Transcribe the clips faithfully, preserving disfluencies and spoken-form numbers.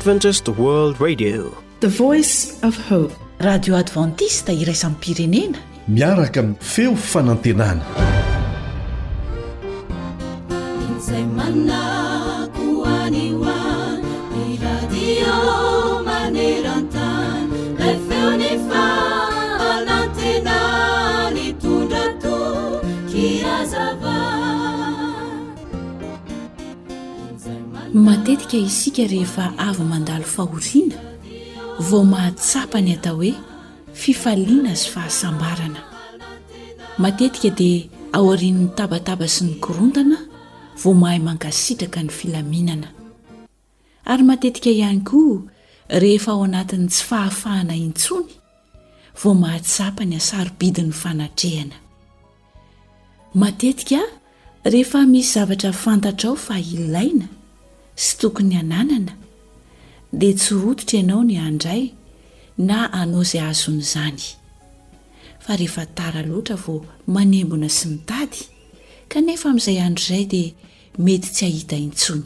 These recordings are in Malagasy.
adventist world radio, the voice of hope. radio adventista iraisam pirenena miaraka amin'ny feo fanantenana. matetika isika rehefa avy mandalo fahoriana vao mahatsapa ny atao hoe fifaliana sy fahasambarana. matetika dia aorian'ny tabataba sy ny korontana vao mahay mankasitraka ny filaminana, ary matetika ihany koa rehefa ao anatin'ny tsy fahafahana intsony vao mahatsapa ny asarobidin'ny fanatrehana. matetika rehefa misy zavatra fantatrao fa ilaina sy tokony ananana dia tsy rototra ianao ny andray na anao izay azony izany, fa rehefa tara loatra vao manembona sy mitady kanefa amin'izay andro izay dia mety tsy hahita intsony.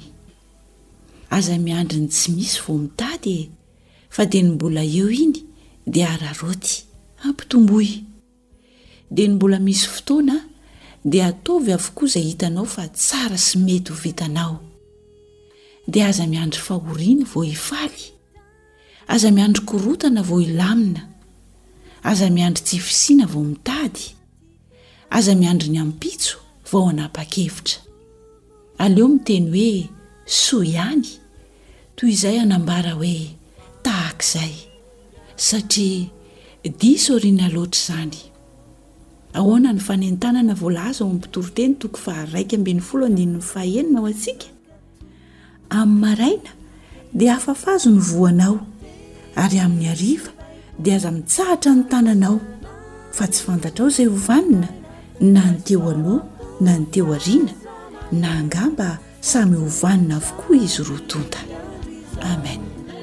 aza miandry ny tsy misy vao mitady, fa dia ny mbola eo iny dia araroty ampitomboy, dia ny mbola misy fotoana dia ataovy avokoa izay hitanao fa tsara sy mety ho vitanao. dia aza miandry fahoriana vao hifaly, aza miandry korotana vao hilamina, aza miandry tsy fisina vao mitady, aza miandry ny ampitso vao anapa-kevitra. aleo miteny hoe soa ihany, toy izay anambara hoe tahaka izay, satria diso oriana loatra izany. ahoana ny fanentanana voalaza ao ampitoroteny toko faharaiky ambin'ny folo andininy fahaenina ao antsika. amin'ny maraina dia hafafazo ny voanao, ary amin'ny hariva dia aza mitsahatra ny tananao, fa tsy fantatrao izay hovanina na ny teo aloha na ny teo ariana, na angamba samy hovanina avokoa izy rotonta. amen.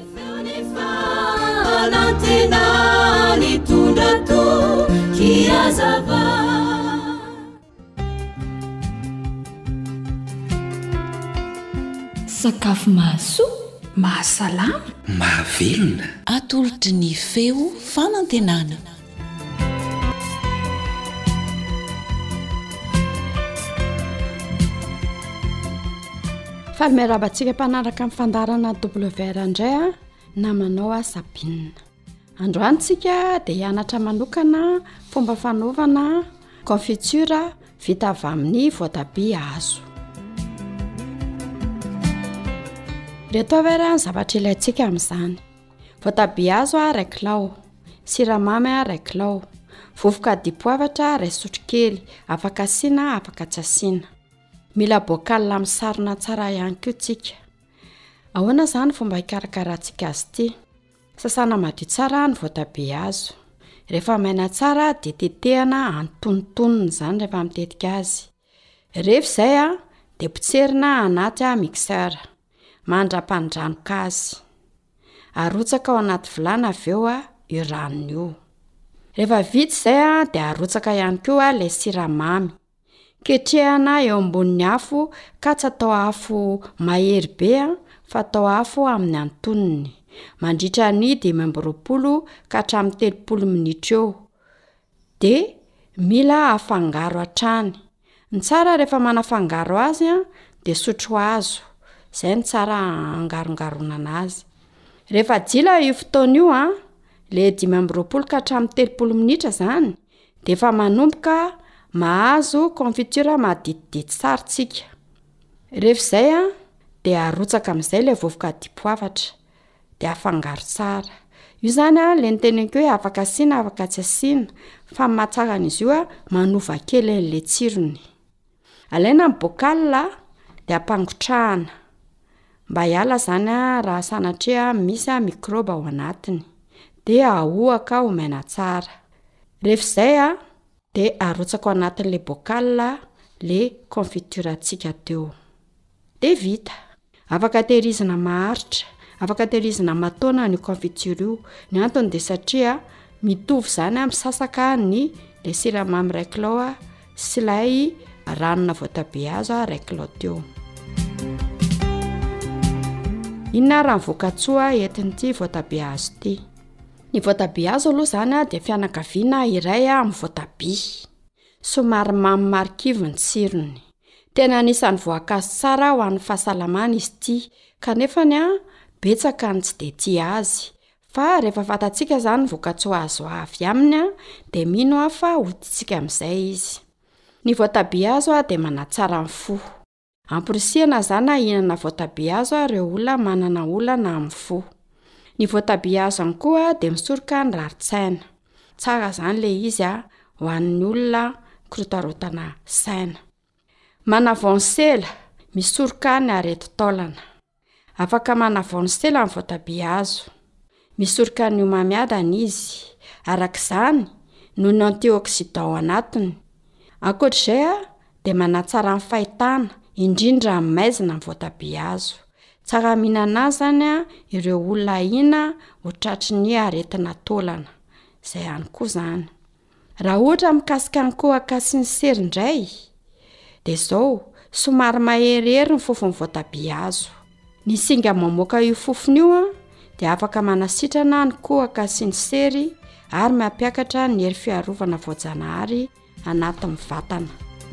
sakafo mahasoa, mahasalama, mahavelona, atolotry ny feo fanantenana. falomerabantsika mpanaraka amin'ny fandarana W R indray a namanao a Sabina. androantsika dia hianatra manokana fomba fanaovana confiture vita avy amin'ny voatabia hazo. reto avy ary ny zavatra ilaintsika amin'izany: voatabia hazo a iray kilao, siramamy a iray kilao, vovoka dipoavatra iray sotro kely, afaka asiana afaka tsy asiana. mila bocal misarona tsara ihany koa tsika. ahoana izany fomba hikarakaratsika azy ity: sasana madio tsara ny voatabia hazo, rehefa maina tsara dia tetehana antonontonony izany rehefa mitetika azy. rehefa izay a dia potserina anaty a mixeur, mandra-pandranoka azy, arotsaka ao anaty vilany avy eo a io ranony io. rehefa vita izay a dia arotsaka ihany koa ilay siramamy, ketrehana eo ambonin'ny afo ka tsy atao afo mahery be a, fa atao afo amin'ny antonony, mandritra ny dimy amby roapolo ka hatramin'ny telopolo minitra eo. dia mila afangaro hatrany. ny tsara rehefa manafangaro azy a dia sotro hazo, izay ny tsara angarongarona anazy. rehefa jila io fotoana io a, le dimy amby roapolo ka hatramin'ny telopolo minitra zany, dia efa manomboka mahazo confiture maditidity tsara tsika. rehefa izay a dia arotsaka amin'izay ilay vovoka dipoavatra dia afangaro tsara. io zany a le niteneniko hoe afaka asiana afaka tsy asiana, fa mahatsarana izy io a manova kely an'ilay tsirony. alaina ny bocal dia ampangotrahana mba hiala zany a raha sanatria misy a microbe ao anatiny, dia ahoaka ho maina tsara. rehefa izay a dia arotsaka ao anatin'ilay bocal le confiture atsika teo, dia vita. afaka tehirizina maharitra, afaka tehirizina mataona ny confiture io. ny antony dia satria mitovy zany amin'ny sasaka ny le siramamy iray kilao sy ilay ranona voatabia hazo iray kilao teo. inona raha nyvoka-tsoa entin'ity voatabia azo ity. Ny voatabia azo aloha zany a dia fianakaviana iray a amin'ny voatabia. Somary mamy marikivy ny tsirony. Tena anisan'ny voankazo tsara ho an'ny fahasalamana izy ity, kanefa ny a betsaka ny tsy dia tia azy. Fa rehefa fantatsika zany ny voka-tsoa azo avy aminy a dia mino aho fa hoditsika amin'izay izy. Ny voatabia azo a dia manatsara ny fo. Amporisihana zany a hihinana voatabia azo a ireo olona manana olana amin'ny fo. Ny voatabia azo ihany koa dia misoroka ny rarin-tsaina. Tsara zany le izy a ho an'ny olona korotarotana saina. Manavaonsela, misoroka ny areti-taolana. Afaka manavaonsela ny voatabia azo. Misoroka ny homamiadana izy. Arak'izany, noho ny antioxydant ao anatiny. Ankoatr'izay a dia manatsara ny fahitana, indrindra amin'ny maizina ny voatabia azo. Tsara mihinana azy zany a ireo olona ina ho tratry ny aretina taolana. Izay ihany koa zany. Raha ohatra mikasika ny kohaka sy ny sery indray, dia izao somary maherihery ny fofon'ny voatabia azo. Ny singa mamoaka io fofony io a dia afaka manasitrana ny kohaka sy ny sery ary mampiakatra ny hery fiarovana voajanahary anatin'ny vatana.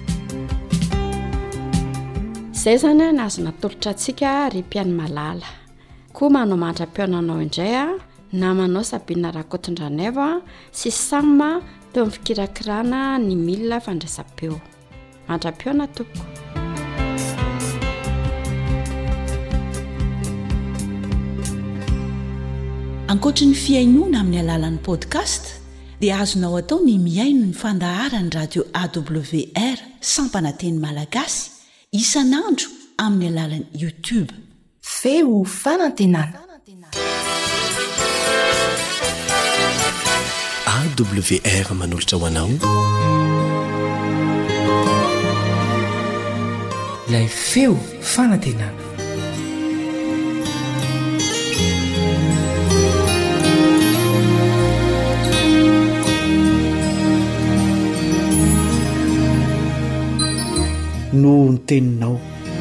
Izay zany a nazona tolotra antsika ry-piany malala. Koa manao mandram-pionanao indray a namanao Sabina Rakotondraneva sy Sama teo amin'ny fikirakirana ny milina fandraisam-peo. Mandram-piona tompoko. Ankoatra ny fiainoana amin'ny alalan'ny podcast dia azonao atao ny miaino ny fandaharany radio A W R Sampananteny Malagasy isanandro amin'ny alalan'ny YouTube. Feo fanantenana. A W R manolotra ho anao Ilay feo fanantenana. no ny teninao.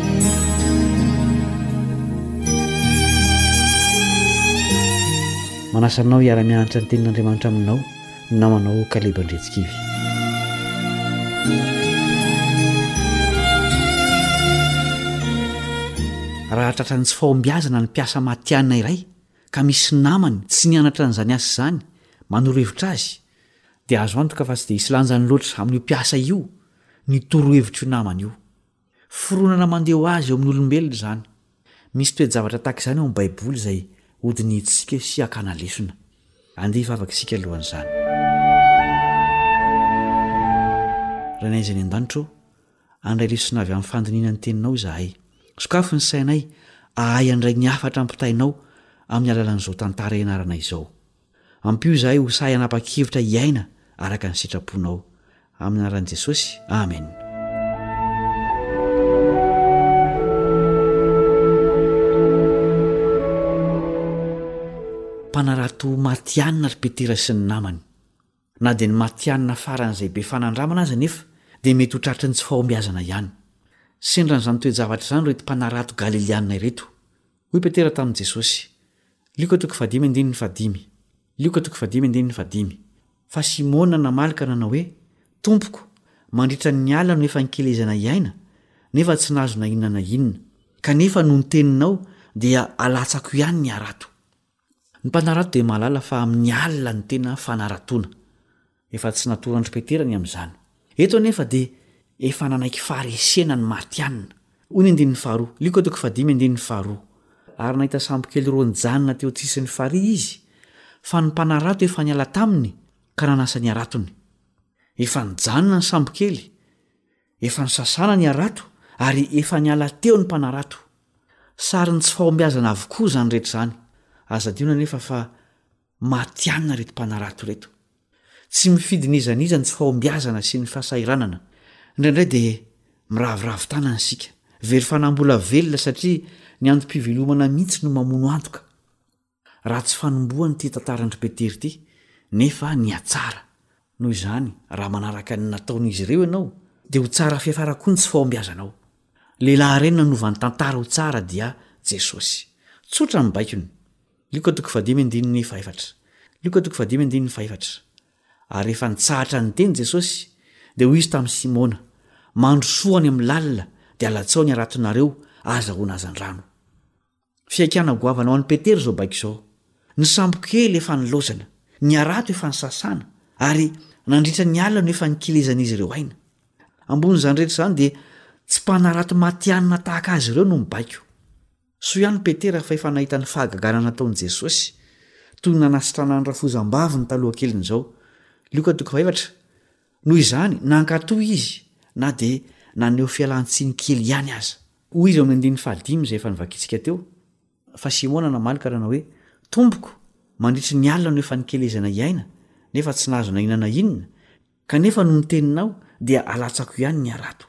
Manasanao hiara-mianatra ny tenin'Andriamanitra aminao namanao Kaleba Ndretsikivy. Raha tratra ny tsy fahombiazana ny mpiasa matianina iray ka misy namany tsy nianatra n'izany asa izany manoro-hevitra azy dia azo antoka fa tsy dia hisy lanjany loatra amin'io mpiasa io ny toro-hevitra io namany io. Foronana mandeha ho azy eo amin'ny olombelona izany. Misy toe-javatra tahaka izany ao amin'ny Baiboly izay hodiny hitsika sy hakana lesona. Andeha hivavaka isika alohan'izany. Ranaiza ny an-danitro, andray lesona avy amin'ny fandiniana ny teninao izahay. Sokafo ny sainay ahay andray ny afatra ampitainao amin'ny alalan'izao tantara ianarana izao. Ampio izahay ho sahy hanapa-kevitra iaina araka ny sitraponao. Amin'ny anaran'i Jesosy. Amen. Mpanarato matianina ry Petera sy ny namany. Na dia ny matianina faran'izay be fanandramana aza nefa dia mety ho tratry ny tsy fahombiazana ihany. Sendran'izany toe-javatra izany reto mpanarato Galiliana ireto. Hoy Petera tamin'i Jesosy, Lioka toko fadimy andininy fadimy. Lioka toko fadimy andininy fadimy. Fa Simona namalaka nanao hoe, Tompoko, mandritra ny ala no efa nikelezana iaina, nefa tsy nahazo na inona na inona. Kanefa noho ny teninao dia alatsako ihany ny arato. Ny mpanarato dia mahalala fa amin'ny alina ny tena fanaratoana. Efa tsy natorandro Petera ny amin'izany. Eto anefa dia efa nanaiky faharesena ny matianina. Hoy ny andininy faharoa, Lioka toko fadimy andininy faharoa. Ary nahita sambo kely roa nijanona teo antsisin'ny farihy izy, fa ny mpanarato efa niala taminy ka nanasa ny aratony. Efa nijanona ny sambo kely, efa nisasana ny arato ary efa niala teo ny mpanarato. Sary ny tsy fahombiazana avokoa izany rehetra izany. Aza diona nefa fa matianina reto mpanarato reto. Tsy mifidinizaniza ny tsy fahombiazana sy ny fahasairanana. Indraindray dia miravoravo tanana isika, very fanambola velona satria ny antom-pivelomana mihitsy no mamono antoka. Raha tsy fanombohany ity tantarandry Petera ity, nefa ny atsara. Noho izany, raha manaraka ny nataon'izy ireo ianao, dia ho tsara fiafara koa ny tsy fahombiazanao. Lehilahy renina novan'ny tantara ho tsara dia Jesosy. tsotra mibaikony lika toko fadimy andininy faefatra lika toko fadimy andininy faefatra ary rehefa nitsahatra ny teny Jesosy dia hoy izy tamin'ny Simona mandro soany amin'ny lalina dia alatsao ny aratonareo azahoana azan-drano fiaikana goavana ho an'ny Petera zao baiko izao ny sambo kely efa nilozana ny arato efa nisasana ary nandritra ny alina no efa nikilezan'izy ireo aina ambon'izany rehetra izany dia tsy mpanarato matianina tahaka azy ireo no mibaiko so ihany Petera fa efa nahita ny fahagagana nataon'i Jesosy toy nanasitrana ny rafozam-bavy ny taloha keliny izao Luka toko faefatra noho izany nankatoy izy na dia naneho fialan-tsiny kely ihany aza hoy izy amin'ny andininy fahadimy izay efa nivakitsika teo fa Simona namaly karana hoe tompoko mandritry ny alina no efa nikelezana iaina nefa tsy nahazo na inana inona kanefa no niteninao dia alatsako ihany ny arato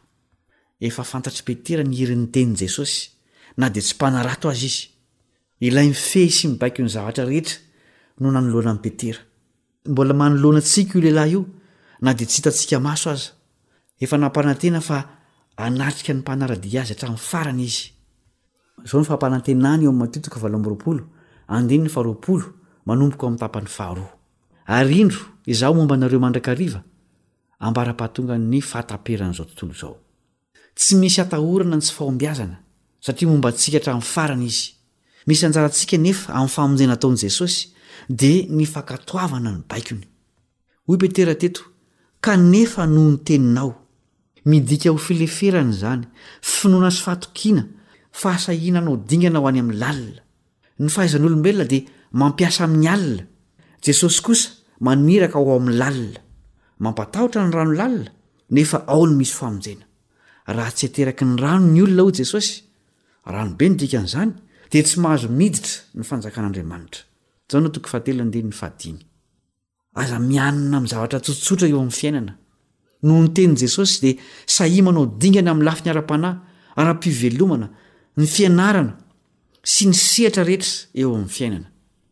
efa fantatry Petera ny irin'ny tenin'i Jesosy na dia tsy mpanarato azy izy ilay mifehy sy mibaiko ny zavatra rehetra no nanoloana amin'ny Petera mbola manoloana antsika io lehilahy io na dia tsy hitantsika maso aza efa nampanantena fa anatrika ny mpanaradia azy hatramin'ny farany izy izao ny fampanantenany eo amin'ny Mateo toko valo amby roapolo andininy faharoapolo manomboka amin'ny tapany faharoa ary indro izaho momba anareo mandrakariva ambara-pahatonga ny fahataperan'izao tontolo izao tsy misy atahorana ny tsy fahombiazana satria momba antsika hatramin'ny farany izy misy anjarantsika nefa amin'ny famonjena ataon'i Jesosy dia ny fankatoavana ny baikony hoy Petera teto kanefa noho ny teninao midika ho fileferana izany finoana sy fahatokiana fahasahiana no dingana ho any amin'ny lalina ny fahaizan'olombelona dia mampiasa amin'ny alina Jesosy kosa maniraka ao amin'ny lalina mampatahotra ny rano lalina nefa ao no misy famonjena raha tsy ateraky ny rano ny olona ho Jesosy rano be ny dikan'izany dia tsy mahazo miditra ny fanjakan'Andriamanitra zao no toko fahatelo andininy fahadimy aza mianina amin'ny zavatra tsotsotra eo amin'ny fiainana noho ny tenin'i Jesosy dia sahia manao dingana amin'ny lafiny ara-panahy ara-pivelomana ny fianarana sy ny sehatra rehetra eo amin'ny fiainana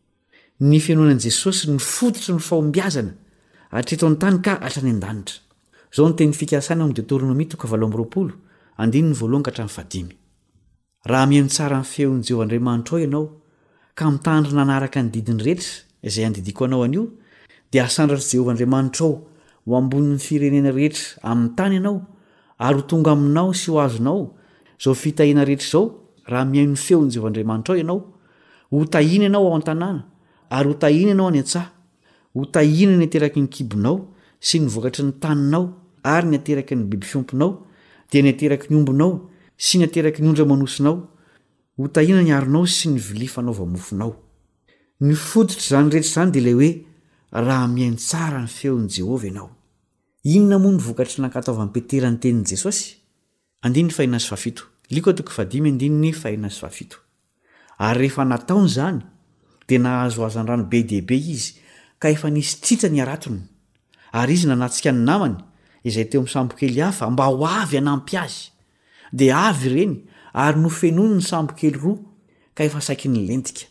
ny fianoanan'i Jesosy ny fototry ny fahombiazana hatreto an-tany ka hatrany an-danitra zao ny teny fikasana amin'ny Deutéronomie toko valo amby roapolo andininy voalohany ka hatramin'ny fahadimy raha mihaino tsara ny feon'i Jehovahandriamanitra ao ianao ka mitandrina nanaraka ny didiny rehetra izay andidiko anao anio dia asandratra Jehovahandriamanitra ao ho ambonin'ny firenena rehetra amin'ny tany ianao ary ho tonga aminao sy ho azonao zao fitahiana rehetra izao raha mihaino ny feon'i Jehovahandriamanitra ao ianao ho tahina ianao ao an-tanàna ary ho tahina ianao any an-tsaha ho tahina ny ateraky ny kibonao sy ny vokatry ny taninao ary ny ateraky ny biby fiompinao dia ny ateraky ny ombonao sy ny ateraky ny ondra manosinao ho tahina ny aronao sy ny vilia fanaova-mofonao ny fototry izany rehetra izany dia ilay hoe raha mihaino tsara ny feon'i Jehovah ianao inona moa ny vokatry nankataovan'i Petera ny tenin'i Jesosy andininy fahaenina sy fahafito liko toko fadimy andininy fahaenina sy fahafito ary rehefa nataony izany dia nahazo azan-drano be dehibe izy ka efa nisy tritra ny aratony ary izy nanatsika ny namany izay teo amin'ny sambo kely hafa mba ho avy hanampy azy dia avy ireny ary nofenony ny sambo kely roa ka efa saiky ny lentika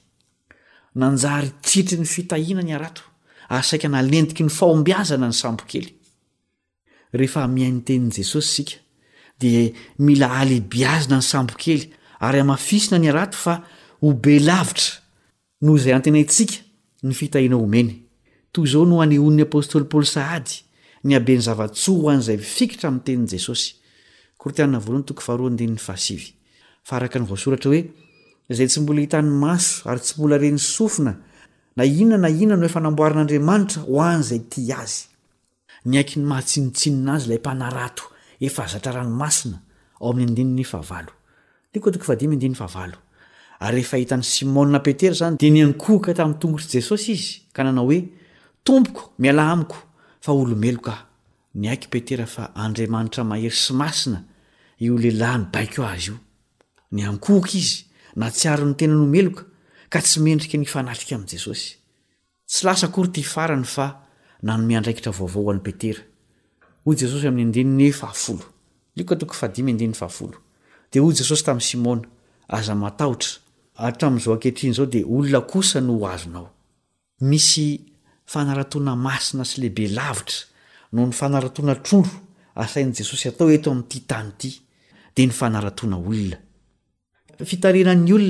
nanjary tritry ny fitahiana ny arato ary saika nalentiky ny fahombiazana ny sambo kely rehefa mihaino tenin'i Jesosy sika dia mila alehibiazina ny sambo kely ary amafisina ny arato fa ho be lavitra noho izay antenaitsika ny fitahiana omeny toy izao no anehoan'ny apôstôly Paoly sahady ny habeny zavatsoa ho an'izay fikitra amin'ny tenin'i Jesosy Korintana voalohany toko faharoa andininy fahasivy fa araka ny voasoratra hoe izay tsy mbola hitan'ny maso ary tsy mbola reny sofina na inona na inona no efa namboarin'Andriamanitra ho an'izay tia azy ny aiky ny mahatsinitsinina azy ilay mpanarato efa zatra ranomasina ao amin'ny andininy fahavalo liko toko fadimy andininy fahavalo ary rehefa hitan'ny Simona Petera izany dia niankohoka tamin'ny tongotry Jesosy izy ka nanao hoe tompoko miala amiko fa olomeloka ny aiky Petera fa Andriamanitra mahery sy masina io lehilahy nibaiko azy io ny ankohoka izy na tsy ary ny tena nomeloka ka tsy mendrika ny fanatrika amin'i Jesosy tsy lasa akory ty farany fa nanome andraikitra vaovao an'i Petera hoy Jesosy amin'ny andininy fahafolo liko toko fadimy andininy fahafolo dia hoy Jesosy tamin'i Simona aza matahotra hatramin'izao ankehitriny izao dia olona kosa no ho azonao misy fanaratoana masina sy lehibe lavitra noho ny fanaratoana trondro asain'i Jesosy atao eto amin'ity tany ity dia ny fanaratoana olona fitarinan'ny olona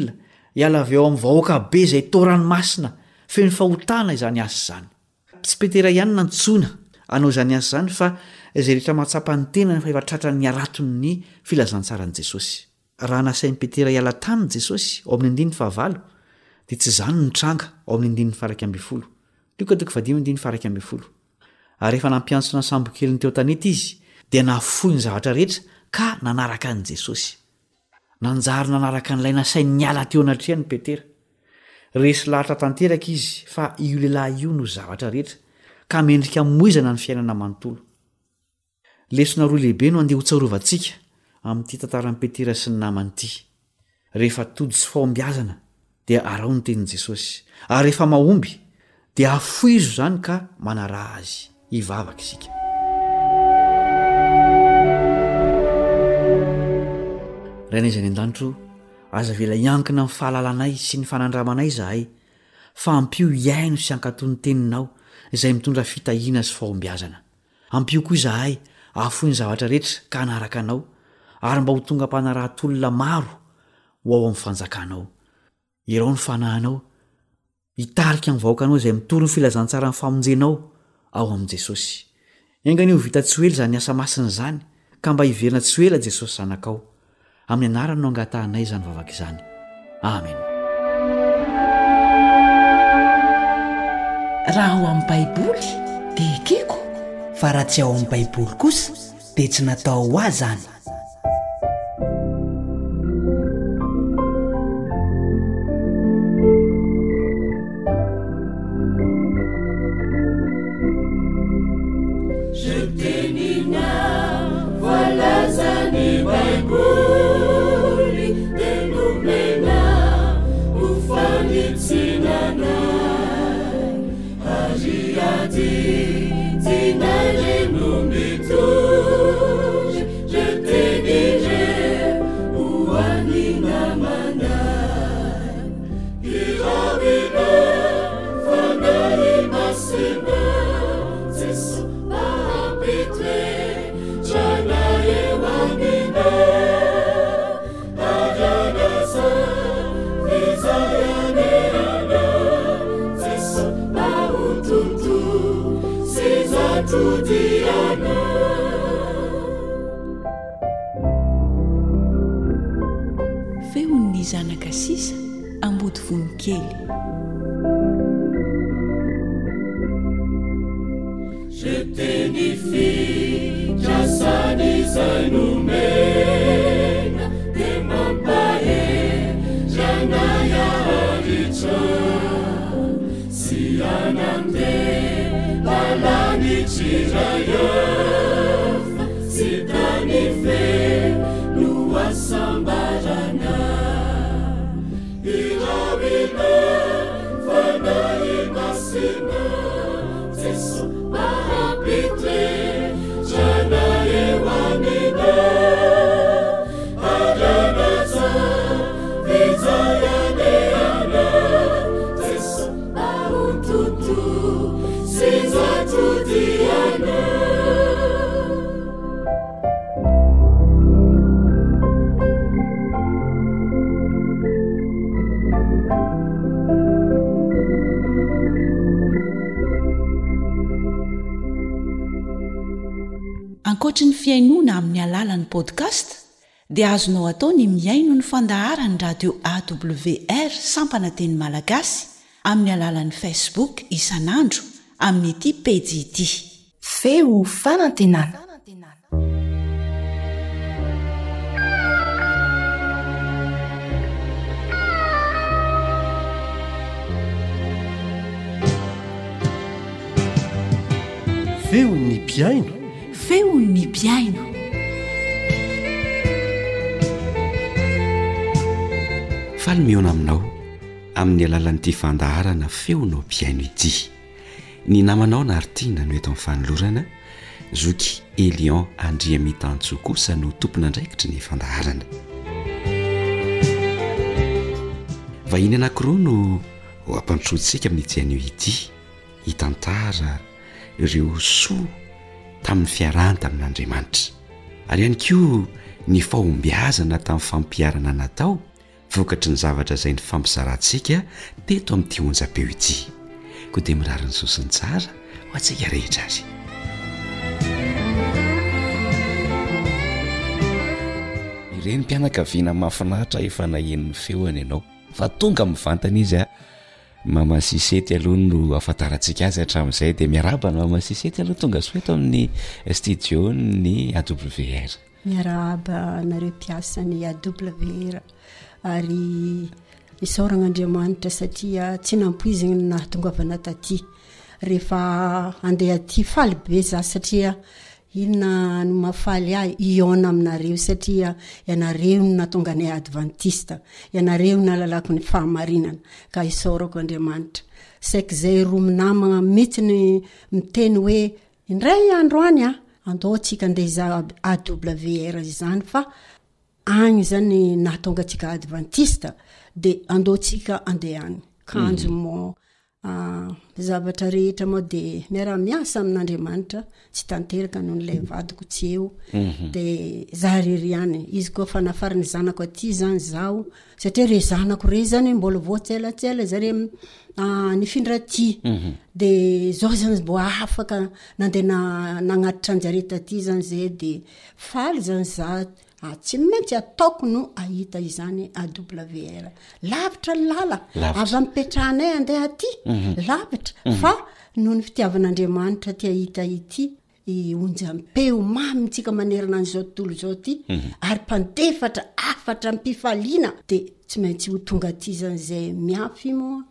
hiala avy eo amin'ny vahoaka be izay toranomasina feno fahotana izany asa izany. Tsy petera ihany nantsoina anao izany asa izany fa izay rehetra mahatsapa ny tenany fa efa tratran'ny aratony ny filazantsaran'i Jesosy. Raha nasain'ny Petera hiala taniny Jesosy ao amin'ny andininy fahavalo dia tsy izany ny tranga ao amin'ny andininy farak ambin'ny folo. Luka toko vadimy andininy farak ambin'ny folo. Ary rehefa nampiantsona sambo keliny teo tanety izy dia nafoy ny zavatra rehetra ka nanaraka an'i Jesosy. Nanjary nanaraka n'ilay nasainy niala teo anatrehany Petera. Resy lahatra tanteraka izy fa io lehilahy io no zavatra rehetra ka mendrika moizana ny fiainana manontolo. Lesona roa lehibe no andeha ho tsarovantsika amin'ity tantaran'i Petera sy ny namany ity. Rehefa tody sy fahombiazana dia arao ny tenin'i Jesosy, ary rehefa mahomby dia afoy izy izany ka manaraha azy. Hivavaka isika. Rainay izay ny an-danitro, aza vela hiankina amin'ny fahalalanay sy ny fanandramanay izahay fa ampio hiaino sy hankatony teninao izay mitondra fitahiana sy fahombiazana. Ampio koa izahay afoy ny zavatra rehetra ka hanaraka anao ary mba ho tonga mpanarahan-tolona maro ho ao amin'ny fanjakanao. Irao ny fanahinao, hitarika amin'ny vahoakanao izay mitory ny filazantsara ny famonjenao ao amin'i Jesosy. Engany io vita tsy ela izany asa masina izany ka mba hiverina tsy ela Jesosy zanakao. Amin'ny anarany no angatahanay izany vavaka izany. Amen. Raha ao amin'ny Baiboly dia ekeko, fa raha tsy ao amin'ny Baiboly kosa dia tsy natao ho azy zany. Feon'ny zanaka sisa ambody vonikely. Jeteni fitrasany izay nomena dia mampahe janay aharitra sy anandeha lalany tsiraefa sy tany feno asambarana irawina fanahy masina Jesu mahapite janay ewanina adanaza vijayaneana Jesu mahuntutu sizatudiana. Ankoatra ny fiainoana amin'ny alalan'ny podcast dia azonao atao ny miaino ny fandaharany radio A W R sampana teny malagasy amin'ny alalan'ny Facebook isanandro amin'ny ity pejy ity. Feo fanantenana. Feo ny piaino. Feon'ny piaino. Faly miona aminao amin'ny alalan'ity fandaharana feonao piaino ity. Ny namanao naritiana no eto amin'ny fanolorana Zoky Elion Andria Mitantso kosa no tompona andraikitry ny fandaharana. Vahiny anankiroa no ho ampanotrotsika amin'ny piaino ity, hitantara ireo soa tamin'ny fiarahana tamin'Andriamanitra, ary ihany koa ny fahombiazana tamin'ny fampiarana natao vokatry ny zavatra izay ny fampizarantsika teto amin'ity onjam-peo ity koa dia mirary ny sosiny tsara ho antsika rehetra azy. Ireny mpianakaviana mahafinaritra efa nahen'ny feoany ianao fa tonga mivantana izy a mama Sisety aloha no afantarantsika azy hatramin'izay dia miarabana mama Sisety aloha tonga soeto amin'ny studio ny A W R. Miaraba nareo mpiasany A W R ary isaoran'Andriamanitra satria tsy nampoiziny ny nahatongavana taty rehefa andeha aty faly be za satria inona no mafaly ahy iona aminareo satria ianareo no natonga ny adventista ianareo no nalalako ny fahamarinana ka isaorako Andriamanitra saika izay roa minamagna mihitsy ny miteny hoe indray andro any a andao antsika andeha za A W R izany fa agny zany nahatonga antsika adventista dia andao antsika andeha any kanjo mo Ah, zavatra rehetra moa dia miara-miasa amin'Andriamanitra tsy tanteraka noho n'ilay vadiko tsy eo dia za rery ihany izy koa fa nafary ny zanako aty zany zaho satria re zanako re zany mbola voatselatsela zare ah, nifindra aty dia zao zany mbo afaka nandeha nagnatitra anjare taty zany zay dia faly zany za Ah, tsy maintsy ataoko no ahita izany A W R lavitra lala avy mipetrahanay andeha aty lavitra fa noho ny fitiavan'Andriamanitra ty ahita ity onjam-peo mamitsika manerana an'izao tontolo zao ty ary mpandefatra afatra mpifaliana dia tsy maintsy ho tonga aty zany zay miafy moa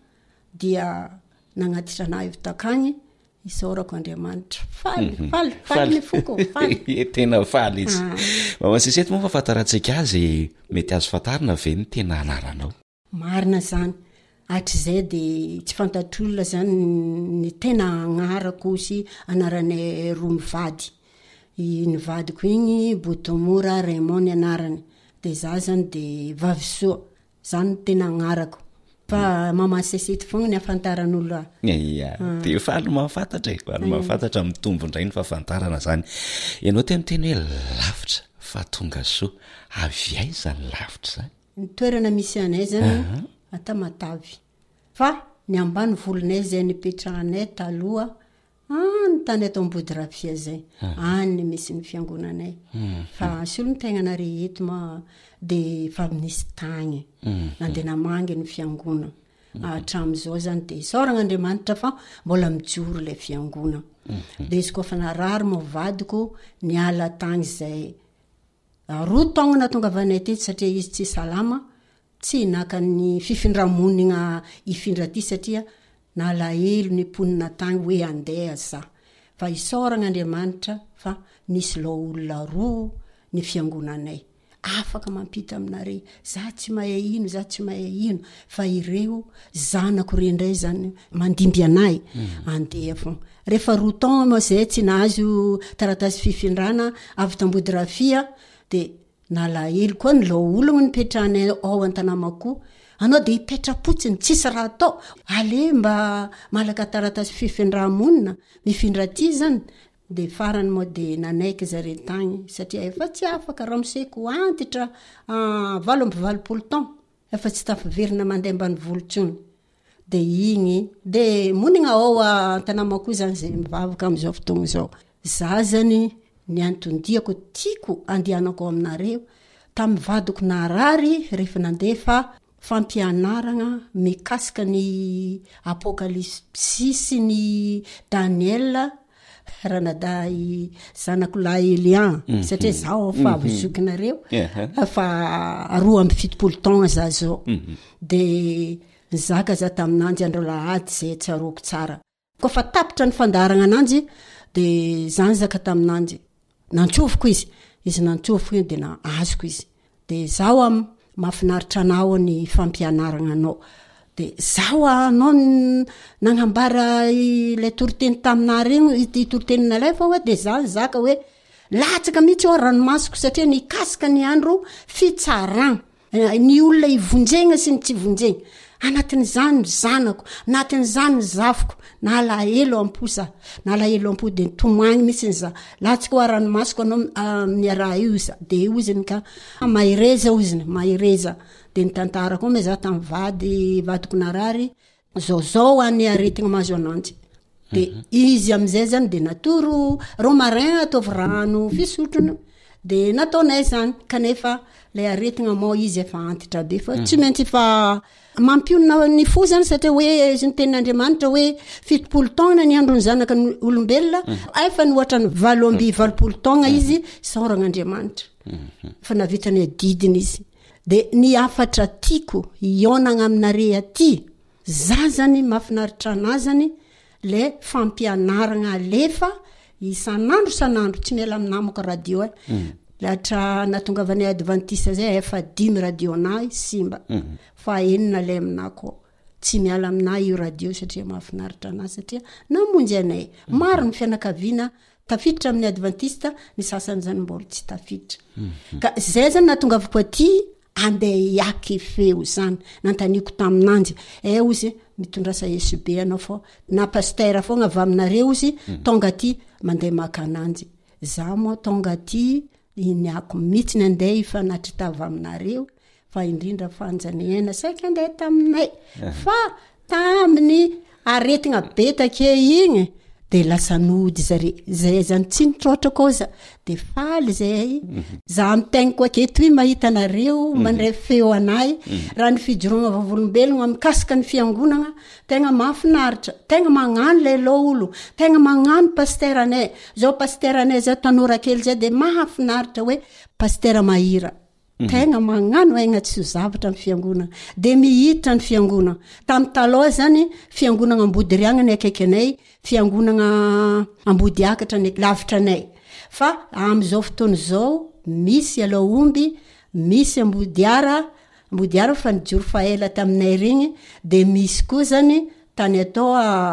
dia nagnatitra anahy takagny isaorako Andriamanitra faly faly faly ny foko faly tena faly izy. Mama Sisety moa fahafantarantsika azy mety azo fantarina ve ny tena anaranao? Marina zany hatrizay dia tsy fantatr'olona zany ny tena agnarako sy anaranay roa mivady ny vadiko igny Botomora Raymond ny anarany dia za zany dia Vavisoa zany tena agnarako fa mama Sisety fogna ny afantaran'olona. Ia, dia faly mahafantatra e, faly mahafantatra mitombo indray ny fahafantarana zany. Ianao tena miteny hoe lavitra fa tonga soa. Avy aiza ny lavitra zany? Ny toerana misy anay zany Atamatavy. Fa ny ambany volonay zay nipetrahanay taloha ah ny tany ato Ambodirapia zay. Any misy ny fiangonanay. Fa solo ny tegna reheto ma dia fa misy tagny nandeha namangy ny fiangona hatramin'izao zany dia isaoran'Andriamanitra fa mbola mijoro ilay fiangona dia izy koa fa narary mo vadiko ny ala tagny zay roa taogno natongavanay teto satria izy tsy salama tsy naka ny fifindramonina ifindra ty satria nalahelo ny ponina tagny hoe andeha za fa isaoran'Andriamanitra fa nisy lao olona roa ny fiangonanay afaka mampita aminare za tsy mahay ino za tsy mahay ino fa ireo zanako rendray zany mandimby anay andeha fo rehefa roa taogno moa zay tsy nahazo taratasy fifindrana avy Tambodirafia dia nalahelo koa ny lao ologno nipetrahanay ao Antanamako anao dia hipetrapotsiny tsisy raha atao ale mba malaka taratasy fifindramonina mifindra ty zany dia farany moa dia nanaiky zare tagny satria efa tsy afaka raha miseko antitra valo amby valopolo taogno efa tsy tafiverina mandeha ambany volontsony dia igny dia monina ao Antanamako zany zay mivavaka amin'izao fotoagna izao za zany ny antondiako tiako andehanako aminareo tamin'ny vadiko narary rehefa nandeha fa fampianarana mikasika ny Apokalipsy sy ny Daniel ranaday zanako lahy Elian satria zao fa avozokinareo fa roa amby fitopolo taogna za zao dia nizaka za taminanjy andro lahady zay tsaroko tsara koa fa tapitra ny fandarana ananjy dia zany zaka taminanjy nantsofoko izy izy nantsofoko iny dia naazoko izy dia zao am mahafinaritra anao ny fampianarana anao dia zao anao nagnambara ilay toriteny taminary igny ity toritenynalay fa hoe dia za zaka hoe latsaka mihitsy ao ranomasoko satria nikasika ny andro fitsaragna ny olona ivonjegna sy ny tsy vonjegna anatin'izany zanako anatin'izany zafiko na lahelo amposa na lahelo ampo de tomagny misy nyza latsika ho aranomasiko anao miaraha io za de io ziny ka maireza oziny maireza de nitantara koa me za tamin'ny vady vadiko narary zao zao any aretigna mahazo ananjy de izy am'izay zany de natoro ro marin ataovy rano fisotrony de nataonay zany kanefa le aretigna mo izy efa antitra be fa tsy maintsy fa mampionona ny fo zany satria hoe izy ny tenin'Andriamanitra hoe fitopolo taona ny androny zanaka ny olombelona efa ny ohatra ny valo amby valopolo taona izy saoran'Andriamanitra fa navitany didiny izy de ny afatra tiako ionagna aminare aty za zany mafinaritra anazany le fampianaragna alefa isanandro sanandro tsy miala aminamako radio e latra natongavany adventiste zay efa dimy radio na simba fa enina le aminako tsy miala amina io radio satria mafinaritra anazy satria namonjy anay maro ny fianakaviana tafiditra amin'ny adventiste ny sasany zany mbola tsy tafiditra ka zay zany natongavako aty andeha iaky feo zany nantaniko taminanjy e ozy mitondrasa Yesu be anao fo na pasteur fogna avy aminareo izy tonga aty mandeha maka ananjy za mo tonga aty iniako mitsy ny andeha ifanatry avy aminareo fa indrindra fanjaniana saika andeha taminay fa tamin'ny aretigna betake igny de lasa nody zare zay zany tsy nitrotra koza de faly zay za amtegna koa keto i mahita anareo mandray feo anay raha ny fijoroagna vavolombelogna mikasika ny fiangonagna tegna mahafinaritra tegna magnano le olo tegna magnano pasteur anay zao pasteur anay zao tanora kely zay de mahafinaritra hoe pasteur mahira tegna magnano aigna tsy zavatra amin'ny fiangonagna de mihitra ny fiangonagna tamin'ny taloha zany fiangonagna ambodiriagna ny akaiky anay fiangonagna ambody akatra ny lavitra anay fa am'izao fotoana zao misy alaomby misy ambodiara ambodiara fa nijoro faela taminay regny de misy koa zany tany atao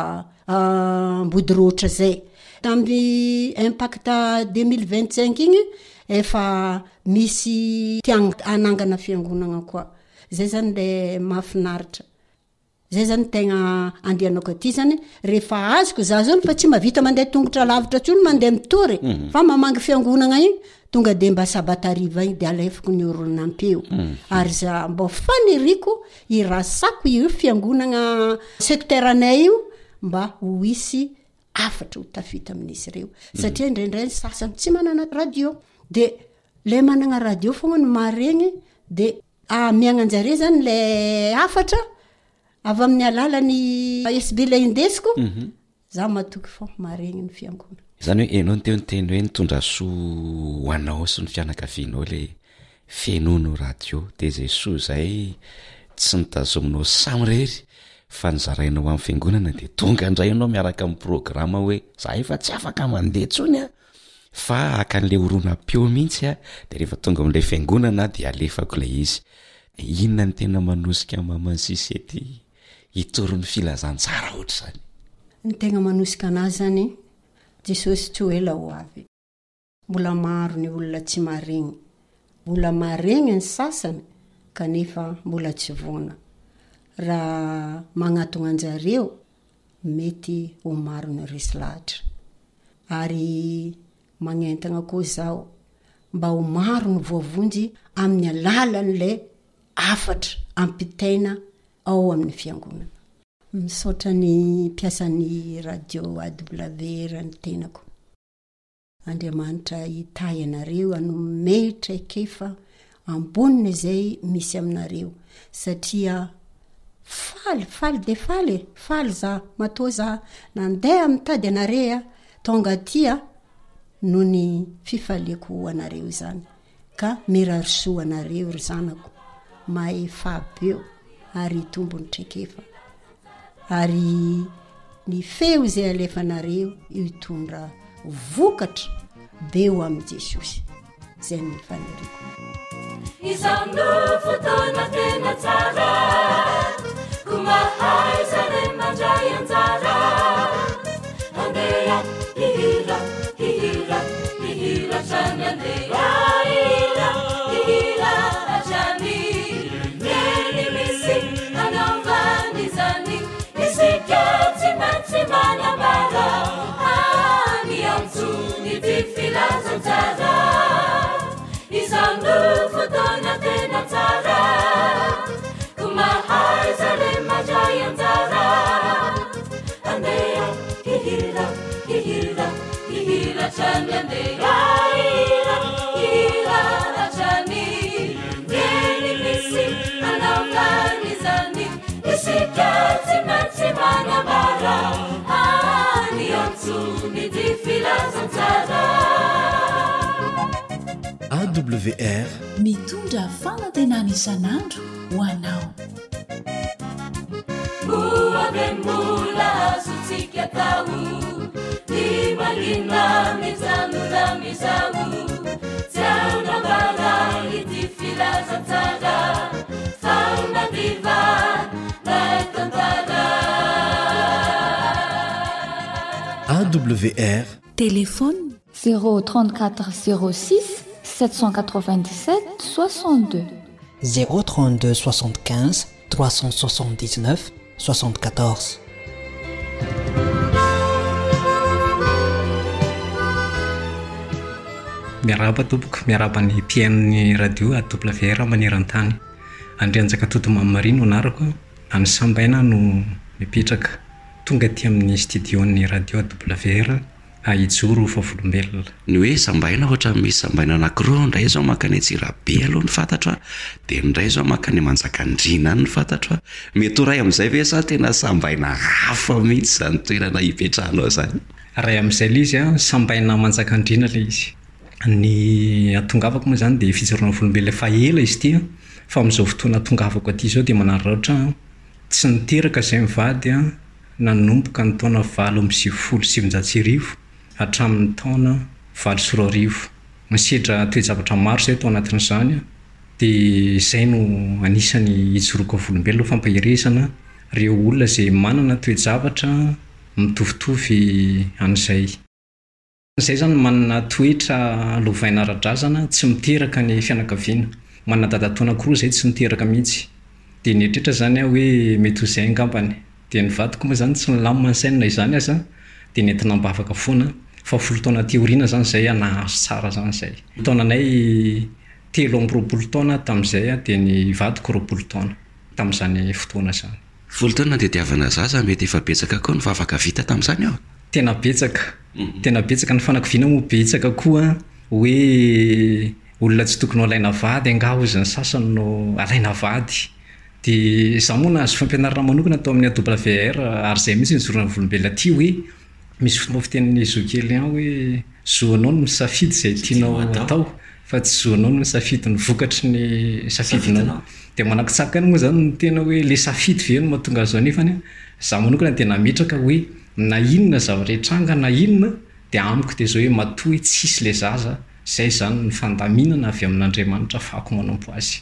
ambody roatra zay tamin'ny impacta deux mille vingt-cinq igny efa misy tiagna anangana fiangonagna koa zay zany le mafinaritra zay zany tegna andehanako aty zany rehefa azoko za zao fa tsy mavita mandeha tongotra lavitra tsony mandeha mitory fa mamangy fiangonagna igny tonga de mba sabatariva igny de alefako ny oronampeo ary za mba faniriko irasako io fiangonagna secteur anay io mba ho isy afatra ho tafita amin'izy ireo satria indraindray ny sasany tsy manana radio de le manana radio fogna ny maregny de amiagnanjare zany le afatra avy amin'ny alalany S B le indesiko za matoky fo maregny ny fiangona zany hoe enao teo nyteny hoe nitondra so hoanao sy ny fianakavianao le fenono radio de zay so zay tsy nitazominao samrery fa nizarainao amin'ny fiangonana de tonga indray ianao miaraka amin'ny programa hoe za efa tsy afaka mandeha tsony a fa akan'le oronampeo mihitsy a de rehefa tonga amin'le fiangonana de alefako le izy inona ny tena manosika mamansisy ety hitoro ny filazantsara ohatra zany ny tegna manosika anazy zany Jesosy tsy ho ela ho avy mbola maro ny olona tsy maregny mbola maregny ny sasany kanefa mbola tsy vona raha magnatogna anjareo mety ho maro ny resy lahatra ary magnentagna koa zao mba ho maro ny voavonjy amin'ny alalan'le afatra ampitaina ao amin'ny fiangonana misaotra ny mpiasan'ny radio A W R ny tenako Andriamanitra hitay anareo anome traikefa amboniny zay misy aminareo satria faly faly de faly faly za matoa za nandeha amitady anarea tonga atia no ny fifaliako anareo zany ka mirarosoa anareo ry zanako mahay fabeo ary tombony traikefa ary ny feo zay alefa anareo hitondra vokatra beo amin'ny Jesosy zay ny faniriko izano fotona tena tsara kumahay sare mandray anjara andeha hihira hihira hihira trany andeha hihira hihira trany neny misy anamba ira ira rajani deni misi anavanizani isikazi mansimana bara ani onsu midifilazantsara A W R mitondra fanantenana isan'andro ho anao moavembola azotsika tao ny malina mizanona mizao tsy aonambara ity filazantsara faonadiva ray tantara A W R téléphone zéro trente-quatre zéro six sept cent quatre-vingt-dix-sept soixante-deux zéro trente-deux soixante-quinze trois cent soixante-dix-neuf soixante-quatorze. miaraba tompoko miaraba ny mpiainony radio a W R maneran-tany andrianjaka toto mamamarino anarako any sambaina no mipetraka tonga ty amin'ny studion'ny radio a W R ahijoro fafolombelona ny hoe sambaina ohatra misy sambaina anankiroa ndray zao makany Antsirabe aloha ny fantatra dia ndray zao makany Manjakandriana ny fantatra mety ray amin'izay ve sa tena sambaina hafa mihitsy izany toerana hipetrahanao zany ray amin'izay le izy a sambaina Manjakandriana le izy ny atongavako moa zany dia fijoroana folombelona fa ela izy ity fa amin'izao fotoana atongavako aty zao dia manararaotra tsy niteraka izay mivady a nanomboka ny taona valo amby sivifolo sy sivinjato sy arivo hatramin'ny taona valo sy roa arivo misedra toe-javatra maro izay tao anatin'izany dia izay no anisany hijoroako volombelona fampahiresana ireo olona izay manana toe-javatra mitovitovy an'izay izay zany manana toetra lovaina ara-drazana tsy miteraka ny fianakaviana manana dadatoana koroa izay tsy miteraka mihitsy dia nietrehitra zany a hoe mety ho izay angambany dia ny vadiko moa zany tsy nilamina ny sainina izany aza dia nentina mbavaka foana fa folo taona teoriana zany izay nahazo tsara zany izay taonanay telo amby roapolo taona tamin'izay dia ny vadiko roapolo taona tamin'izany fotoana zany folo taona dia diavana zaza mety efa betsaka koa ny vavaka vita tamin'izany ao tena betsaka tena betsaka ny fanakoviana moa betsaka koa hoe olona tsy tokony ho alaina vady angaho izy ny sasany no alaina vady dia izaho moa nahazo fampianarana manokana tao amin'ny A W R ary izay mihitsy nijorona volombelona ty hoe misy fomba fiteniny zokely an hoe zoanao no misafidy izay tianao atao fa tsy zoanao no misafidy ny vokatry ny safidinao dia manakitsaka any moa zany ny tena hoe le safidy ve no mahatonga azo anefany izaho manokana dia nametraka hoe na inona zavarehetranga na inona dia amiko dia zao hoe matoy tsisy le zaza izay zany ny fandaminana avy amin'Andriamanitra fako manampo azy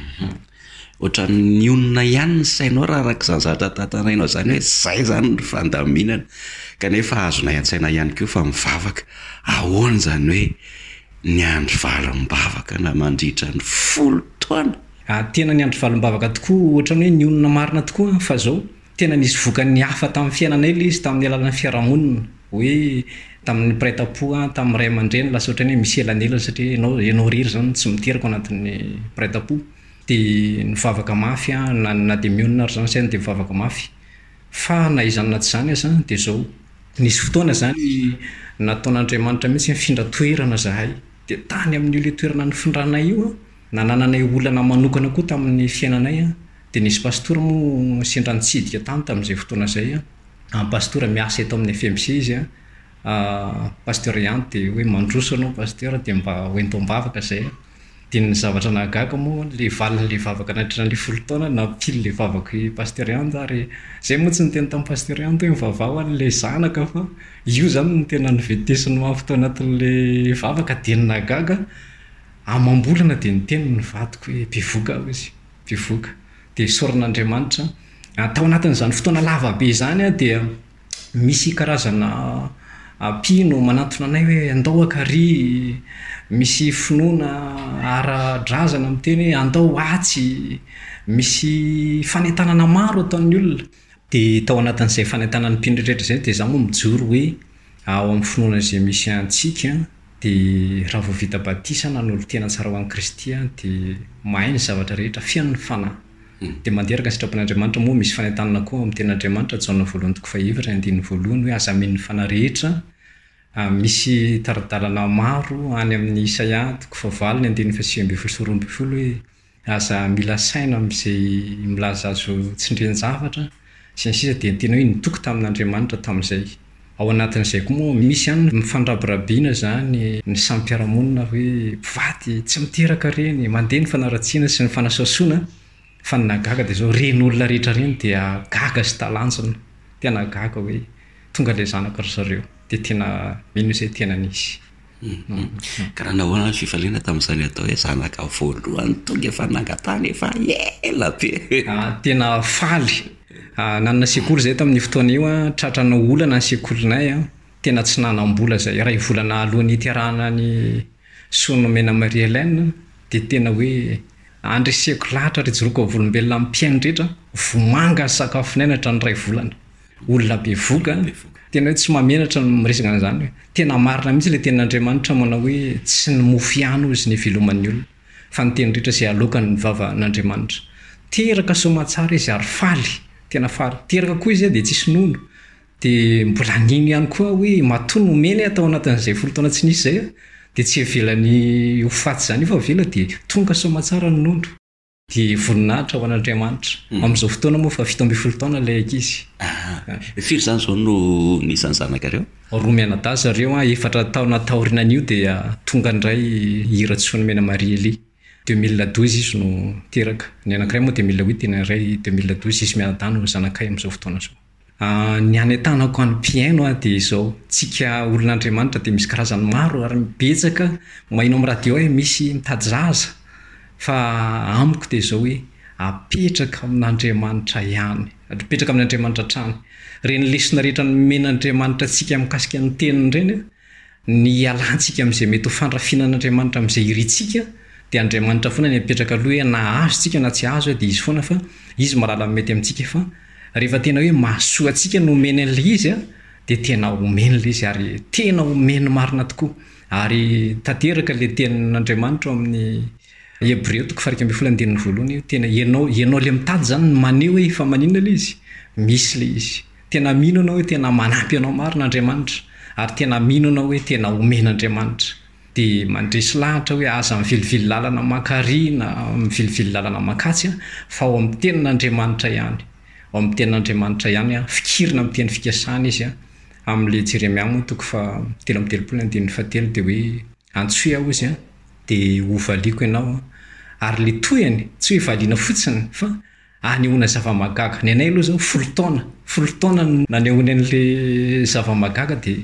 ohatra ny onona ihany ny sainao raha araka izany zavatra tantarainao zany hoe zay zany ny fandaminana kanefa azonay an-tsaina ihany koa fa mivavaka ahoana zany hoe ny andro valim-bavaka na mandritra ny folo taona tena ny andro valim-bavaka tokoa ohatrany hoe ny onona marina tokoa fa zao tena nisy vokany hafa tamin'ny fiainanay le izy tamin'ny alalan'ny fiarahamonina hoe tamin'ny prêt-à-po tamin'ny ray aman-dreny lasa ohatrany hoe misy elanelana satria ianao ianao rery zany tsy miteraka ao anatin'ny prêt-à-po dia nivavaka mafy na na dia mionina ary zany saina dia mivavaka mafy fa na izany tsy zany aza dia zao nisy fotoana zany nataon'Andriamanitra mihitsy mifindra toerana zahay dia tany amin'io le toerana nifindranay io nanananay olana manokana koa tamin'ny fiainanay dia nisy pastora moa sendra nitsidika tany tamin'izay fotoana izay a pastora miasa eto amin'ny F M C izy a pasteur ihany dia hoe mandroso anao pasteur dia mba hoentao mbavaka izay dia ny zavatra nahagaga moa le valiny le vavaka natrana le folo taona nampily le vavaka i pasteur ihany ary izay moa tsy niteny tamin'ny pasteur ihany hoe mivavao an'ilay zanaka fa io zany no tena nivetesiny mafy tao anatin'le vavaka dia ny nahagaga amam-bolana dia niteny ny vadiko hoe mpivoaka izy mpivoaka dia soran'Andriamanitra tao anatin'izany fotoana lava be izany a dia misy karazana pino manantona anay hoe andao akary misy finoana ara-drazana amin'ny teny hoe andao atsy misy fanentanana maro ataon'ny olona dia tao anatin'izay fanentanany mpino rehetra izay dia izaho moa mijoro hoe ao amin'ny finoana izay misy antsika dia raha vao vita batisana ny olo tena tsara ho an'i Kristy dia mahay ny zavatra rehetra fiaino ny fanahy dia manderaka ny sitrapon'Andriamanitra moa misy fanentanana koa amin'ny ten'Andriamanitra jaona voalohany toko fahaefatra andininy voalohany hoe aza men'ny fanahy rehetra misy taradalana maro any amin'ny Isaia toko fahavalo ny andiny faha sivy ambin'ny folo sy roa ambin'ny folo hoe aza mila saina amin'izay milaza azo tsindrian-javatra sy ny sisa dia tena hoe nitoko tamin'Andriamanitra tamin'izay. Ao anatin'izay koa moa misy ihany mifandrabirabiana zany ny sampiaramonina hoe mpivady tsy miteraka reny, mandeha ny fanaratsiana sy ny fanasasoana fa ny nagaga dia zao reny olona rehetra reny dia gaga sy talanjona, tena gaga hoe tonga le zanaka ry zareo dia tena mino izay tena nisy. Karaha nahoana ny fifaliana tamin'izany atao hoe zanaka voalohany tonga efa nangatany efa ela be. Tena faly. Nanana sekoly zay tamin'ny fotoana io a, tratrana olana ny sekolinay a, tena tsy nanam-bola zay ray volana alohan'ny itiarahana ny Sonomena Marie Hélène dia tena hoe andreseko lahatra ry joroko volombelona amin'ny mpiaino rehetra vomanga ny sakafonay ny ray volana. Olona be voga tena hoe tsy mamenatra ny miresaka an'izany hoe tena marina mihitsy ilay tenin'Andriamanitra manao hoe tsy ny mofy ihany izy ny iveloman'ny olona fa ny teny rehetra izay aloakany ny vavan'Andriamanitra. Teraka soamantsara izy ary faly, tena faly. Teraka koa izy dia tsisy nono dia mbola nino ihany koa hoe matoa nomeny atao anatin'izay folo taona tsy nisy zay dia tsy hevelany ho faty izany fa vela dia tonga soamantsara ny nono dia voninahitra ho an'Andriamanitra. Amin'izao fotoana moa fa fito ambin'ny folo taona ilay ankizy. Firy zany zao no nisan'ny zanakareo? Roa mianadahy zareo a, efatra taona taorinan'io dia tonga indray hira Sonomena Marie Elie. deux mille douze izy no teraka. Ny anankiray moa deux mille huit, ny iray deux mille douze izy mianadahy no zanakay amin'izao fotoana izao. Ny anentanako any mpiaino a dia izao, tsika olon'Andriamanitra dia misy karazany maro ary mibetsaka mahino amin'ny radio hoe misy mitady zaza fa amiko dia izao hoe apetraka amin'Andriamanitra ihany, apetraka amin'Andriamanitra trany. Reny lesona rehetra nomen'Andriamanitra tsika mikasika ny teniny ireny, ny ialantsika amin'izay mety ho fandrafinan'Andriamanitra amin'izay irintsika dia Andriamanitra foana ny apetraka aloha hoe na azo tsika na tsy azo dia izy foana fa izy marala mety amintsika fa rehefa tena hoe mahasoa antsika no omeny an'ilay izy a dia tena omeny ilay izy ary tena omeny marina tokoa. Ary tanteraka ilay tenin'Andriamanitra amin'ny Hebreo toko faha ambin'ny folo andininy voalohany, tena ianao ianao ilay mitady zany maneho hoe efa maninona ilay izy, misy ilay izy. Tena mino anao hoe tena manampy anao marin'Andriamanitra ary tena mino anao hoe tena omen'Andriamanitra. Dia mandresy lahatra hoe aza mivilivily lalana makary na mivilivily lalana makatsy fa ao amin'ny tenin'Andriamanitra ihany. Ao amin'ny tenin'Andriamanitra ihany a, fikirina amin'ny teny fikasana izy a. Amin'ilay Jeremia moa toko fa telo amby telopolo andininy fahatelo dia hoe antsoe aho izy a dia hovaliako ianao ary le toyany tsy hoe valiana fotsiny fa anehoana zava-magaga. Ny anay aloha zao folo taona folo taona nanehoana an'ilay zava-magaga dia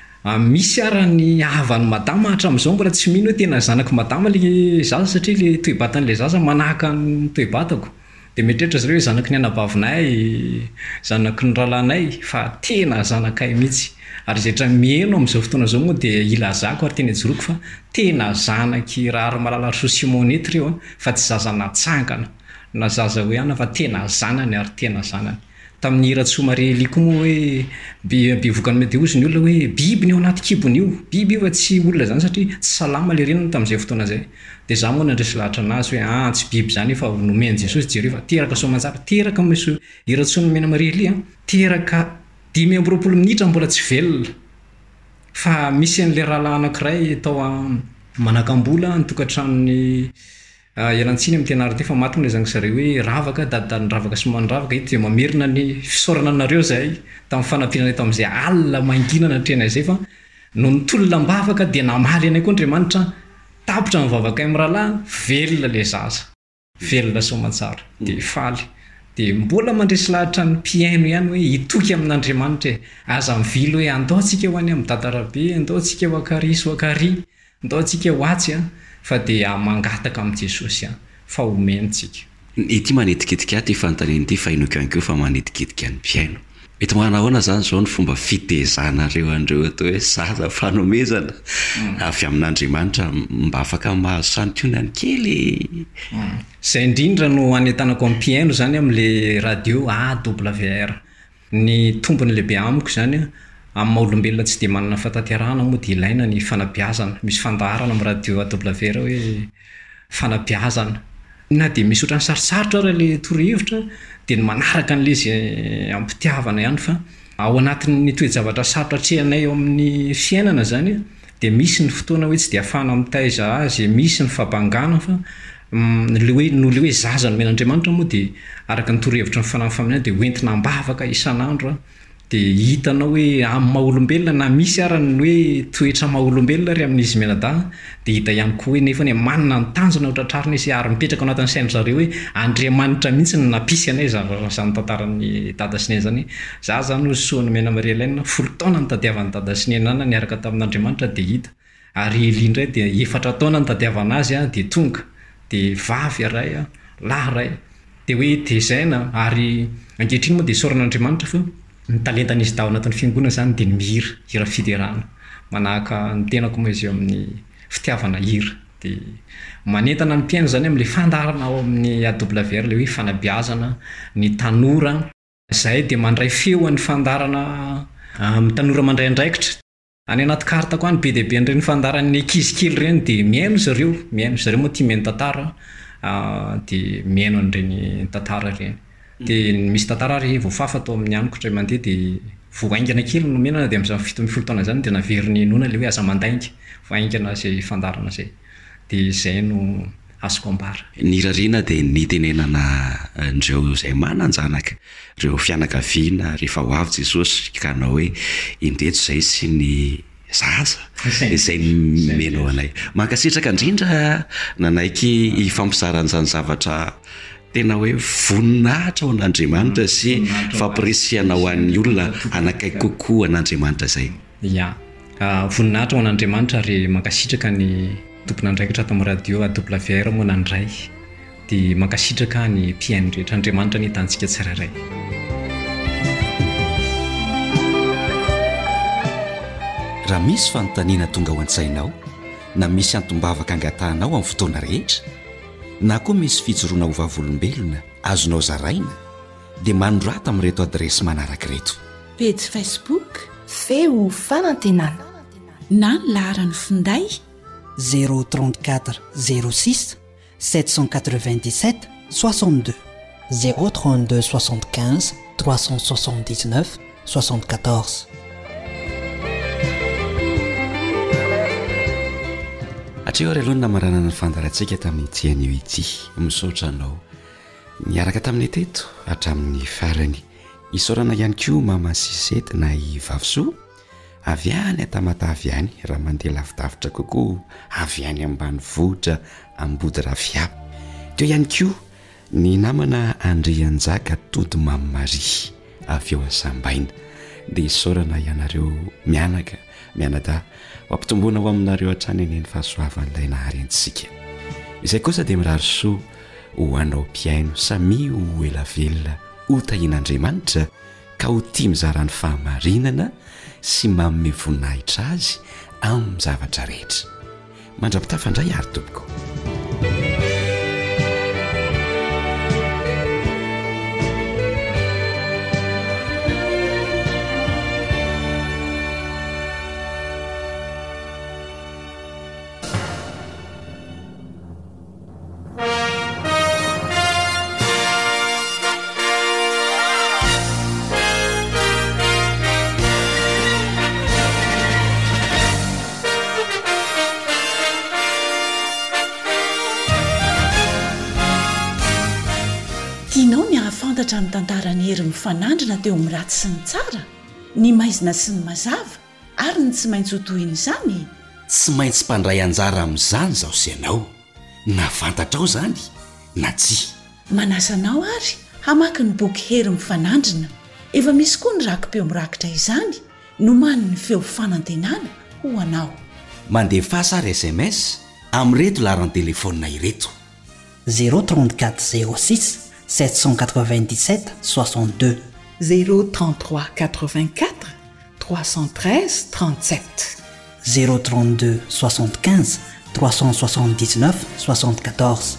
misy ara ny havan'ny madama hatramin'izao mbola tsy mino hoe tena zanako madama ilay zaza satria ilay toe-batan'ilay zaza manahaka ny toe-batako. Dia metrehitra zareo hoe zanaky ny anabavinay, zanaky ny rahalanay fa tena zanakay mihitsy. Ary izay tra mihaino amin'izao fotoana izao moa dia ilazako ary teny ajoroko fa tena zanaky raha ary malala ry Simonety ireo fa tsy zaza natsangana na zaza hoe ana fa tena zanany ary tena zanany. Tamin'ny hira Marie Elie koa moa hoe bevokany Medeozy ny olona hoe biby ny ao anaty kibony io, biby io fa tsy olona zany satria tsy salama ilay reniny tamin'izay fotoana izay. Dia za moa nandresy lahatra anazy hoe ah tsy biby zany fa nomeny Jesosy jereo fa teraka soamantsara, teraka misy hira Sonomena Marie Elie teraka dimy amby roapolo minitra mbola tsy velona. Fa misy an'ilay rahalahy anankiray tao Manakambola ny tokantranony Ilantsiny amin'ny Tenarity fa maty ilay zanaka zareo hoe ravaka dadadany ravaka sy manravaka ito dia mamerina ny fisaorana anareo zay tamin'ny fanampiranay tamin'izay alina manginana trena izay fa no nitolona-bavaka dia namaly anay koa Andriamanitra tapitra ny vavaka amin'ny rahalahy velona ilay zaza, velona soamantsara dia faly. Dia mbola mandresy lahatra ny mpiaino ihany hoe hitoky amin'Andriamanitra e, aza mivily hoe andao antsika ho any amin'ny dadarabe, andao antsika ho akary sy ho akary, andao antsika ho atsy a fa dia mangataka amin'ny Jesosy a fa omentsika. Ity manetikitika ty fanontaniana ity fa inoko ihany koa fa manetikitika ny mpiaino. Mety manahoana zany zao ny fomba fitezanareo andreo atao hoe zaza fanomezana avy amin'Andriamanitra mba afaka mahazo santionany kely. Izay indrindra no anentanako amin'ny mpiaino zany amin'ilay radio A W R. Ny tombony lehibe amiko zany a amin'ny maha-olombelona tsy dia manana fatanterahana moa dia ilaina ny fanabeazana. Misy fandaharana amin'ny radio A W R hoe fanabeazana. Na dia misy ohatran'ny sarosarotra ary ilay torohevitra dia ny manaraka an'ilay izy ampitiavana ihany fa ao anatin'ny toejavatra sarotraatrehanay eo amin'ny fiainana zany dia misy ny fotoana hoe tsy dia afahana mitaiza azy misy ny fabangana fa le hoe no le hoe zaza no men'andriamanitra moa dia araka ny torohevitra ny fanahy faminana dia hoentina mbavaka isan'andro a dia hitanao hoe amin'ny mahaolombelona na misy arany hoe toetra mahaolombelona ry amin'izy menada dia hita ihany koa hoe nefa ny manina ny tanjona otratrarina izy ary mipetraka ao anatin'ny saina zareo hoe andriamanitra mihitsy ny napisy anay zany tantaran'ny dada sy ny zany za zany soany mena marialaina folo taona ny tadiavan'ny dada sy ny nana niaraka tamin'andriamanitra dia hita ary Eli indray dia efatra taona ny tadiavana azy a dia tonga dia vavy aray a lahy ray dia hoe tezaina ary ankehitriny moa dia soran'andriamanitra fa ny talentan'izy da ao anatin'ny fiangonana zany dia ny mihira hira fiderana manahaka ny tenako moa izy eo amin'ny fitiavana hira dia manentana ny mpiaino zany amin'le fandarana ao amin'ny A W R le hoe fanabeazana ny tanora izay dia mandray feo any fandarana amin'ny tanora mandray andraikitra any anaty karta koa ny be dia be an'ireny fandaran'ny ankizikely ireny dia miaino zareo miaino zareo moa tia miaino tantara dia miaino an'ireny tantara ireny dia misy tantara ary voafafa tao amin'ny aniko tray mandeha dia voaingana kely no menana dia amin'izany fito ambin'ny folo taona zany dia naveriny nona le hoe aza mandainga voaingana izay fandarana izay dia izay no azoko ambara ny rariana dia nitenenana andreo izay mananjanaka ireo fianakaviana rehefa ho avy Jesosy ka nao hoe indreto izay sy ny zaza izay menao anay mankasitraka indrindra nanaiky ifampizaran'izany zavatra tena hoe voninahitra ao an'Andriamanitra sy fampirisiana ho an'ny olona anakaiky kokoa an'Andriamanitra izay ya voninahitra ho an'Andriamanitra ary mankasitraka ny tompon'andraikitra tamin'ny radio A W R moa nandray dia mankasitraka ny mpiaino rehetra Andriamanitra ny hitantsika tsirairay raha misy fanontaniana tonga ho an-tsainao na misy antombavaka angatahanao amin'ny fotoana rehetra na koa misy fijoroana ho vavolombelona azonao zaraina dia manondrata amin'ireto adresy manaraka reto page Facebook feo fanantenana na ny laharan'ny finday zéro trente-quatre zéro six sept cent quatre-vingt-dix-sept soixante-deux zéro trente-deux soixante-quinze trois cent soixante-dix-neuf soixante-quatorze atreo ary aloha namaranana ny fandarantsika tamin'ny tianio ity misaotra anao niaraka tamin'ny teto hatramin'ny farany isaorana ihany koa mama Sisety na i Vavsoa avy any atamata avy any raha mandeha lavidavitra kokoa avy any ambanivohitra ambody rafiaby teo ihany koa ny namana Andrianjaka Tody Mamy Maria avy eo Asambaina dia isaorana ianareo mianaka mianada wapitombona ho aminareo hatrany eny ny fahasoavan'ilay naharentsika izay kosa dia mirary soa ho anao mpiaino samy ho ela velona ho tahian'Andriamanitra ka ho tia mizarany fahamarinana sy manome voninahitra azy amin'ny zavatra rehetra mandrapitafandray ary tompoko fantatra ny tantarany hery mifanandrina teo amin'ny ratsy sy ny tsara ny maizina sy ny mazava ary ny tsy maintsy ho tohiny izany tsy maintsy mpandray anjara amin'izany zaho sy ianao na fantatrao zany na tsy manasanao ary hamaky ny boky hery mifanandrina efa misy koa ny rakim-peo mirakitra izany no mani ny feo fanantenana ho anao mandefa sary S M S amin'ireto laharany telefônina ireto zéro trente-quatre zéro six sept cent quatre-vingt-dix-sept soixante-deux zéro trente-trois quatre-vingt-quatre trois cent treize trente-sept zéro trente-deux soixante-quinze trois cent soixante-dix-neuf soixante-quatorze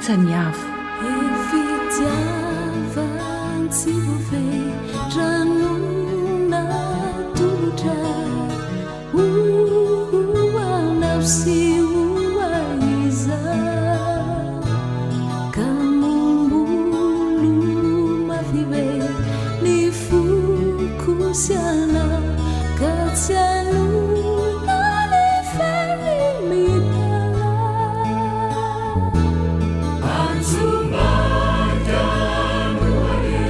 lasa ny avo efitiavantsy vofe ranona tolotra oanao sy oaiza ka mombolo mafive ny fokosiana ka tsy anona ny felimitala anzumatanoare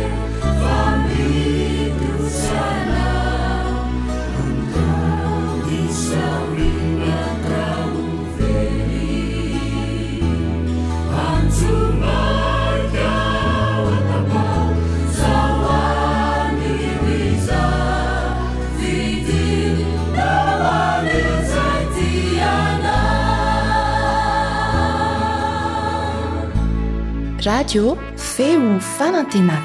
famidusana antavisaurina kauveri anzumatawatapa zawani wiza vidil nawale zaitiana radio feo fanantenana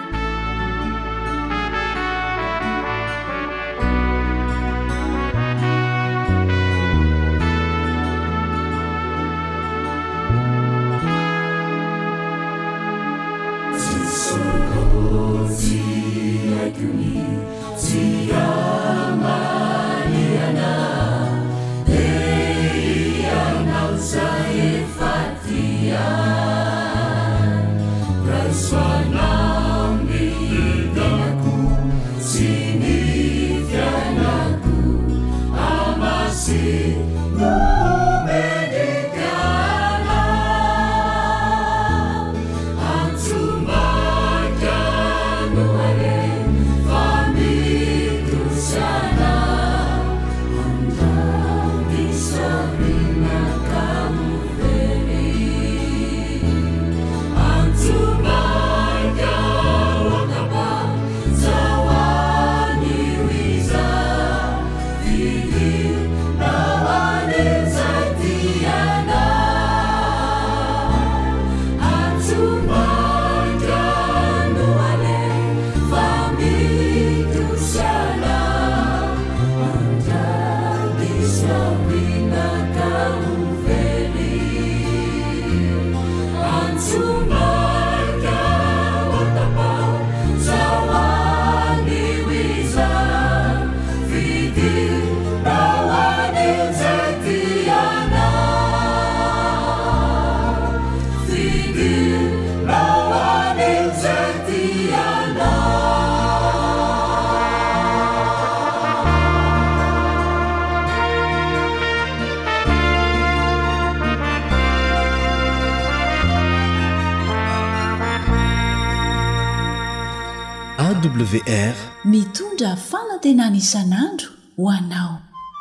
A W R mitondra fanantenana isan'andro ho anao.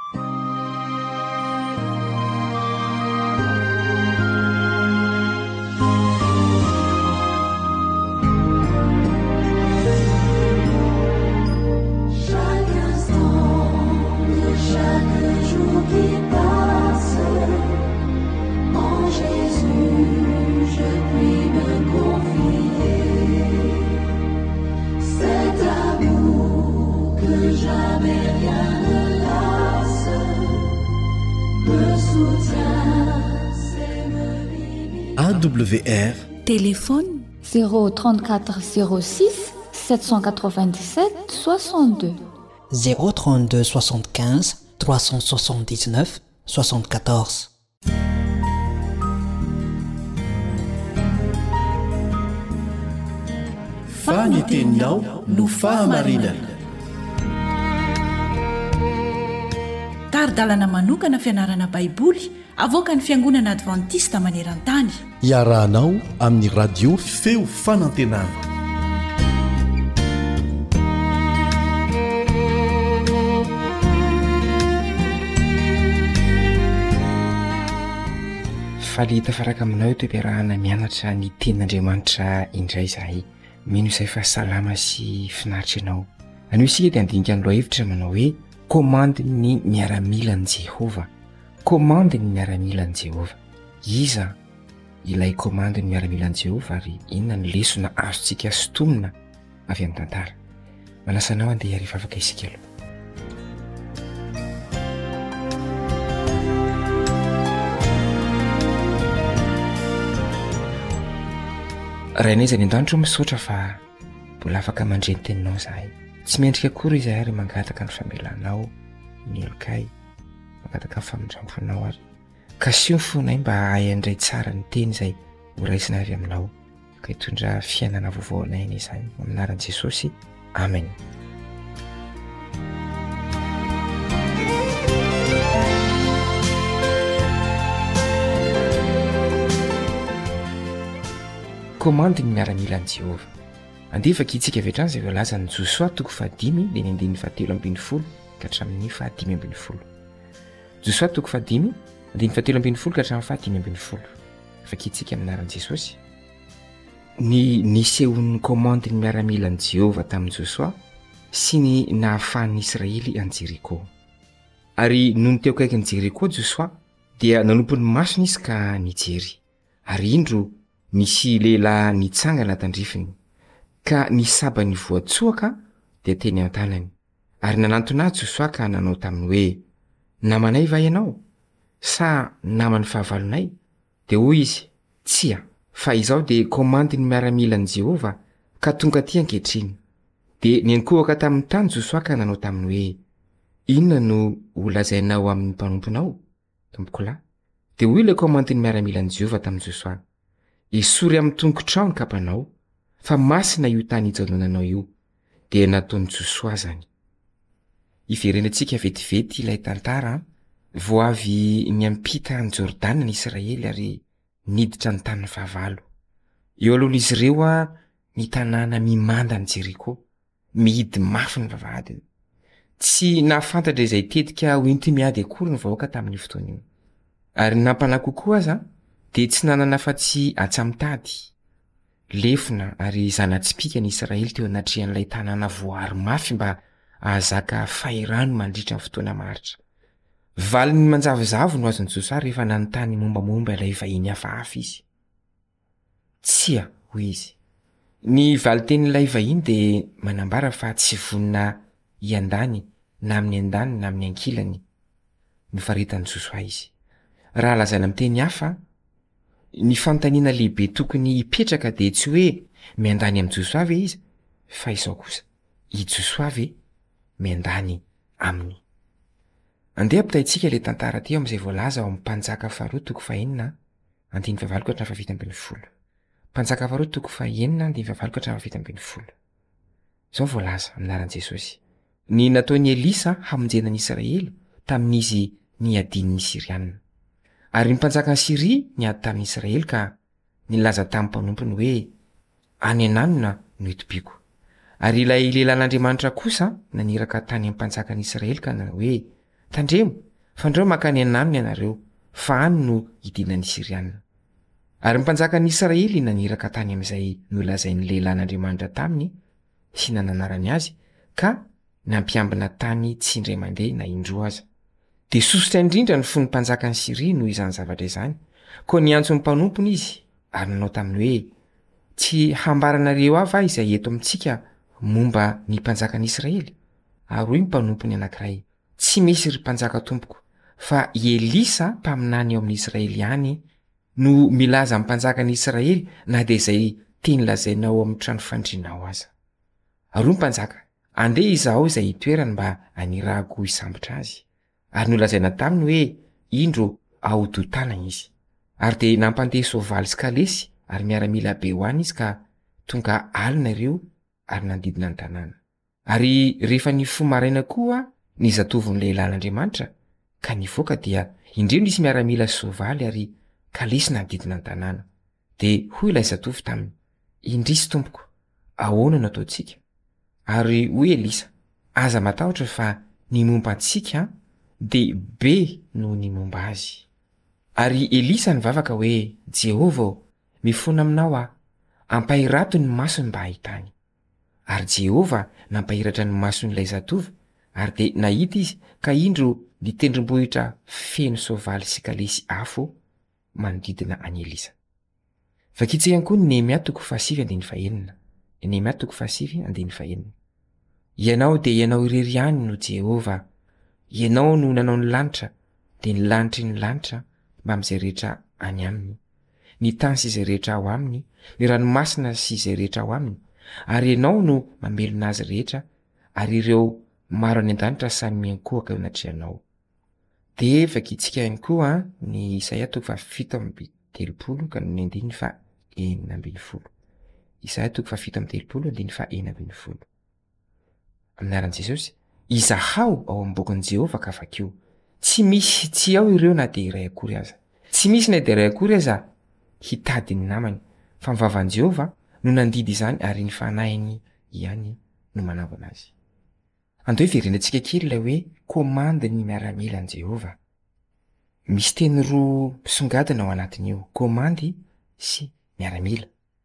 A W R téléphone zéro trente-quatre zéro six sept cent quatre-vingt-dix-sept soixante-deux zéro trente-deux soixante-quinze trois cent soixante-dix-neuf soixante-quatorze. Faniteninao no fahamarinana. Taridalana manokana fianarana baiboly avoaka ny fiangonana advantista maneran-tany. Iarahanao amin'ny radio feo fanantenana. Faly tafaraka aminao toeperahana mianatra ny tenin'Andriamanitra indray izahay. Mino izay fa salama sy finaritra ianao. Anio isika dia andinika ny lohahevitra manao hoe komandy ny miaramilan'i Jehova. Komandy ny miaramilan'i Jehova. Iza ilay komandy ny miaramilan'i Jehova ary inona ny lesona azontsika sotomina avy amin'ny tantara. Manasanao andeha rehefa afaka isika aloha. raha inay zany an-danitra misaotra fa mbola afaka mandre ny teninao zahay tsy miendrika akory izy ary mangataka ny famelanao ny elokay mangataka ny famindramponao ary ka sio ny fonay mba hay andray tsara ny teny izay horaisina avy aminao ka hitondra fiainana vaovao anay izany aminaran'i Jesosy amen. Komandy ny miaramila an'i Jehova. Andefaka itsika avy hatrany izay voalaza ny Josoa toko fahadimy dia ny andininy fahatelo ambin'ny folo ka hatramin'ny fahadimy ambin'ny folo. Josoa toko fahadimy andininy fahatelo ambin'ny folo ka hatramin'ny fahadimy ambin'ny folo. Afaka itsika aminaran'i Jesosy. Ny nisehon'ny komandy ny miaramila an'i Jehova tamin'i Josoa sy ny nahafahan'ny Israely an Jeriko. Ary noho ny teo akaikin'ny Jeriko Josoa dia nanompo ny masony izy ka nijery. Ary indro nisy lehilahy nitsangana tandrifiny ka nisaba ny voatsoaka dia teny an-tanany ary nanantona Josoa ka nanao taminy hoe namanay va ianao sa naman'ny fahavalonay dia hoy izy tsia fa izaho dia komandy ny miaramila an'i Jehova ka tonga aty ankehitriny dia niankohaka tamin'ny tany Josoa ka nanao taminy hoe inona no holazainao amin'ny mpanomponao tompoko lahy dia hoy ilay komandy ny miaramila an'i Jehova tamin'i Josoa esory amin'ny tongotrao ny kapanao fa masina io tany hijanonanao io dia nataon'i Josoa zany. Iverenantsika vetivety ilay tantara vao avy miampita ny Jordana ny Israely ary niditra ny tany fahavalo. Eo alohan'izy ireo a ny tanàna mimanda ny Jeriko mihidy mafy ny vavahady. Tsy nahafantatra izay tetika ho inty-miady akory ny vahoaka tamin'ny fotoana io. Ary nampanahy kokoa aza dia tsy nanana afa-tsy atsamitady lefona ary zana-tsipika ny Israely teo anatrehan'ilay tanàna voary mafy mba ahazaka fahirano mandritra ny fotoana maharitra. Valiny manjavozavo no azon'i Josoa rehefa nanontany mombamomba ilay vahiny hafahafa izy. Tsia hoy izy. Ny valitenin'ilay vahiny dia manambara fa tsy vonina iandany na amin'ny andany na amin'ny ankilany no faritan'i Josoa izy. Raha lazaina amin'ny teny hafa ny fanontaniana lehibe tokony hipetraka dia tsy hoe miandany amin'ny Josoa ve izy fa izao kosa i Josoa ve miandany aminy. Andeha ampitaitsika ilay tantara teo amin'izay voalaza ao amin'ny mpanjaka faharoa toko fahaenina andiny fahavalo ka hatramin'ny fahafito ambin'ny folo. Mpanjaka faharoa toko fahaenina andiny fahavalo ka hatramin'ny fahafito ambin'ny folo. Izao voalaza aminaran'i Jesosy. Ny nataon'i Elisa hamonjena ny Israely tamin'izy niadian'ny Siriana. Ary ny mpanjaka ny Siria niady tamin'ny Israely ka nilaza tamin'ny mpanompony hoe any ananona no itobiako. Ary ilay lehilahin'Andriamanitra kosa naniraka tany amin'ny mpanjaka ny Israely ka nanao hoe tandremo fandreo makany ananona ianareo fa any no idinan'ny Siriana. Ary ny mpanjaka ny Israely naniraka tany amin'izay nolazain'ny lehilahin'Andriamanitra taminy sy nananarany azy ka nampiambina tany tsy indray mandeha na indroa aza. Dia sosotra indrindra ny fon'ny mpanjaka ny Siria noho izany zavatra izany, koa niantso ny mpanompony izy ary nanao taminy hoe tsy hambaranareo avy izay eto amintsika momba ny mpanjaka ny Israely. Ary hoy ny mpanompony anankiray, tsy misy ry mpanjaka tompoko fa i Elisa mpaminany eo amin'ny Israely ihany no milaza amin'ny mpanjaka ny Israely na dia izay teny lazainao amin'ny trano fandrinao aza. Ary hoy ny mpanjaka, andeha izaho izay toerana mba anirahako hisambotra azy. Ary nolazaina taminy hoe indro ahodotana izy. Ary dia nampandeha soavaly sy kalesy ary miaramila be ho any izy ka tonga alina ireo ary nandidina ny tanàna. Ary rehefa ny fomaraina koa ny zatovon'ny lehilahin'Andriamanitra ka nivoaka dia indreo nisy miaramila soavaly ary kalesy nandidina ny tanàna. Dia hoy ilay zatovy taminy, indrisy tompoko, ahoana no ataontsika? Ary hoy Elisa, aza matahotra fa ny momba antsika dia be no ny momba azy. Ary Elisa nivavaka hoe Jehova mifoana aminao aho, ampahirato ny masony mba hahitany. Ary Jehova nampahiratra ny mason'ilay zatovy ary dia nahita izy ka indro nitendrombohitra feno soavaly sy kalesy afo manodidina any Elisa. Vakitsika ihany koa ny Nehemia toko fahasivy andiny fahaenina. Nehemia toko fahasivy andiny fahaenina. Ianao dia ianao irery ihany no Jehova, ianao no nanao ny lanitra dia ny lanitry ny lanitra mba amin'izay rehetra any aminy. ny tany sy izay rehetra ao aminy, ny ranomasina sy izay rehetra ao aminy, ary ianao no mamelona azy rehetra, ary ireo maro any an-danitra samy miankohaka eo anatrehanao. De efaky itsika ihany koa ny Isaia toko fahafito amby telopolo ka ny andiny fa enina ambin'ny folo. Isaia toko fahafito amby telopolo andiny fa enina ambin'ny folo. Aminaran'i Jesosy, izahaho ao am-bokon' Jehova ka vakio. Tsy misy tsy ao ireo na de iray akory aza. Tsy misy na de iray akory aza hitady ny namany, fa mivavany Jehova no nandidy izany ary ny fanahiny ihany no manavana azy. Andao hiverenantsika kely ilay hoe komandy ny miaramilan'i Jehova. Misy teny roa misongadina ao anatin'io, komandy sy miaramila,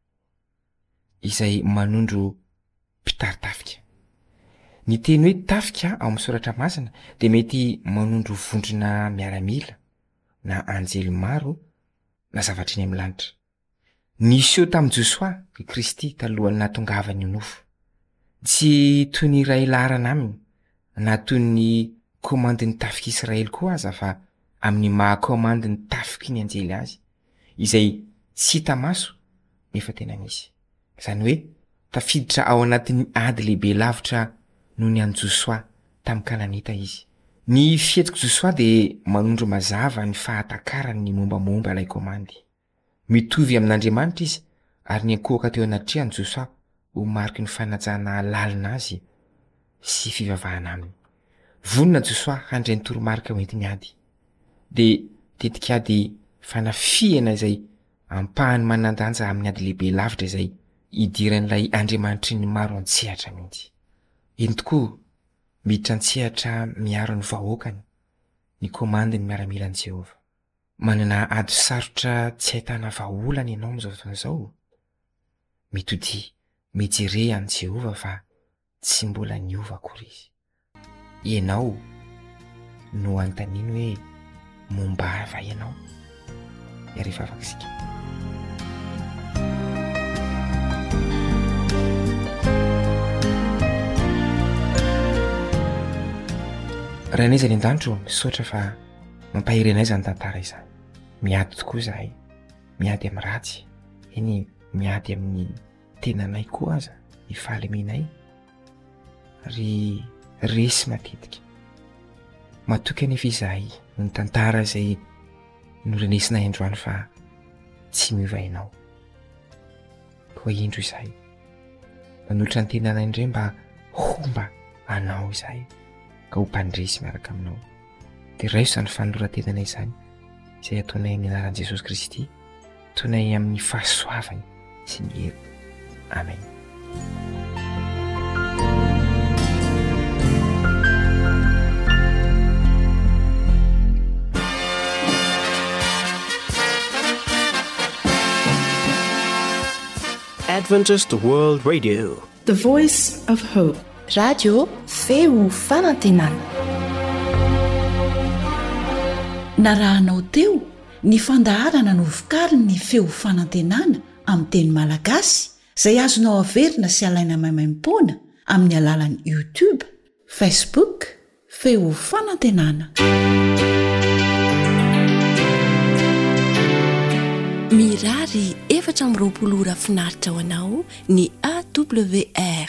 izay manondro mpitaritafika. Ny teny hoe tafika ao amin'ny soratra masina de mety manondro vondrona miaramila na anjely maro na zavatra eny amin'ny lanitra. Nisy tamin'i Josoa i Kristy talohany natongavany io nofo. Tsy toy ny iray larana aminy na toy ny komandin'ny tafika Israely koa aza fa amin'ny mahakomandin'ny tafika ny anjely azy, izay tsy hita maso nefa tena misy. Izany hoe tafiditra ao anatin'ny ady lehibe lavitra noho ny an'i Josoa tamin'ny Kananita izy. Ny fihetiko Josoa de manondro mazava ny fahatakarany ny mombamomba ilay komandy. Mitovy amin'Andriamanitra izy ary ny ankohaka teo anatrehany Josoa ho mariky ny fanajana lalina azy sy fivavahana aminy. Vonina Josoa handray ny toromarika ho entiny ady. De tetika ady fanafihana izay ampahany manandanja amin'ny ady lehibe lavitra izay idiran'ilay Andriamanitry ny maro antsehatra mihitsy. Eny tokoa miditra antsehatra miaro ny vahoakany ny komandiny miaramilan'i Jehova. Manana ady sarotra tsy ahitana vahaolana ianao amin'izao fotoana izao. Mitody mijere an'i Jehova fa tsy mbola niova akory izy. Ianao no antaniny hoe momba ava ianao. Iariva afakisika. Raha naiza ny an-danitro misaotra fa mampahiry anay zany tantara izany. Miady tokoa zahay, miady amin'ny ratsy, eny miady amin'ny tenanay koa aza, ny fahalemenay, ry resy matetika. Matoky anefa izahay ny tantara izay norenesinay androany fa tsy miova ianao. Koa indro izahay, manolotra ny tenanay indray mba homba anao izahay, ka ho mpandresy miaraka aminao. Dia raiso izany fanoloran-tenanay izany izay ataonay amin'ny anaran'i Jesosy Kristy, ataonay amin'ny fahasoavany sy ny hery. Amen. Adventist World Radio, the voice of hope. Radio feo fanantenana. Narahanao teo ny fandaharana no vokariny ny feo fanantenana amin'ny teny malagasy izay azonao averina sy alaina maimaim-poana amin'ny alalan'ny YouTube, Facebook, feo fanantenana. Mirary efatra amby roapolo ora finaritra ho anao ny A W R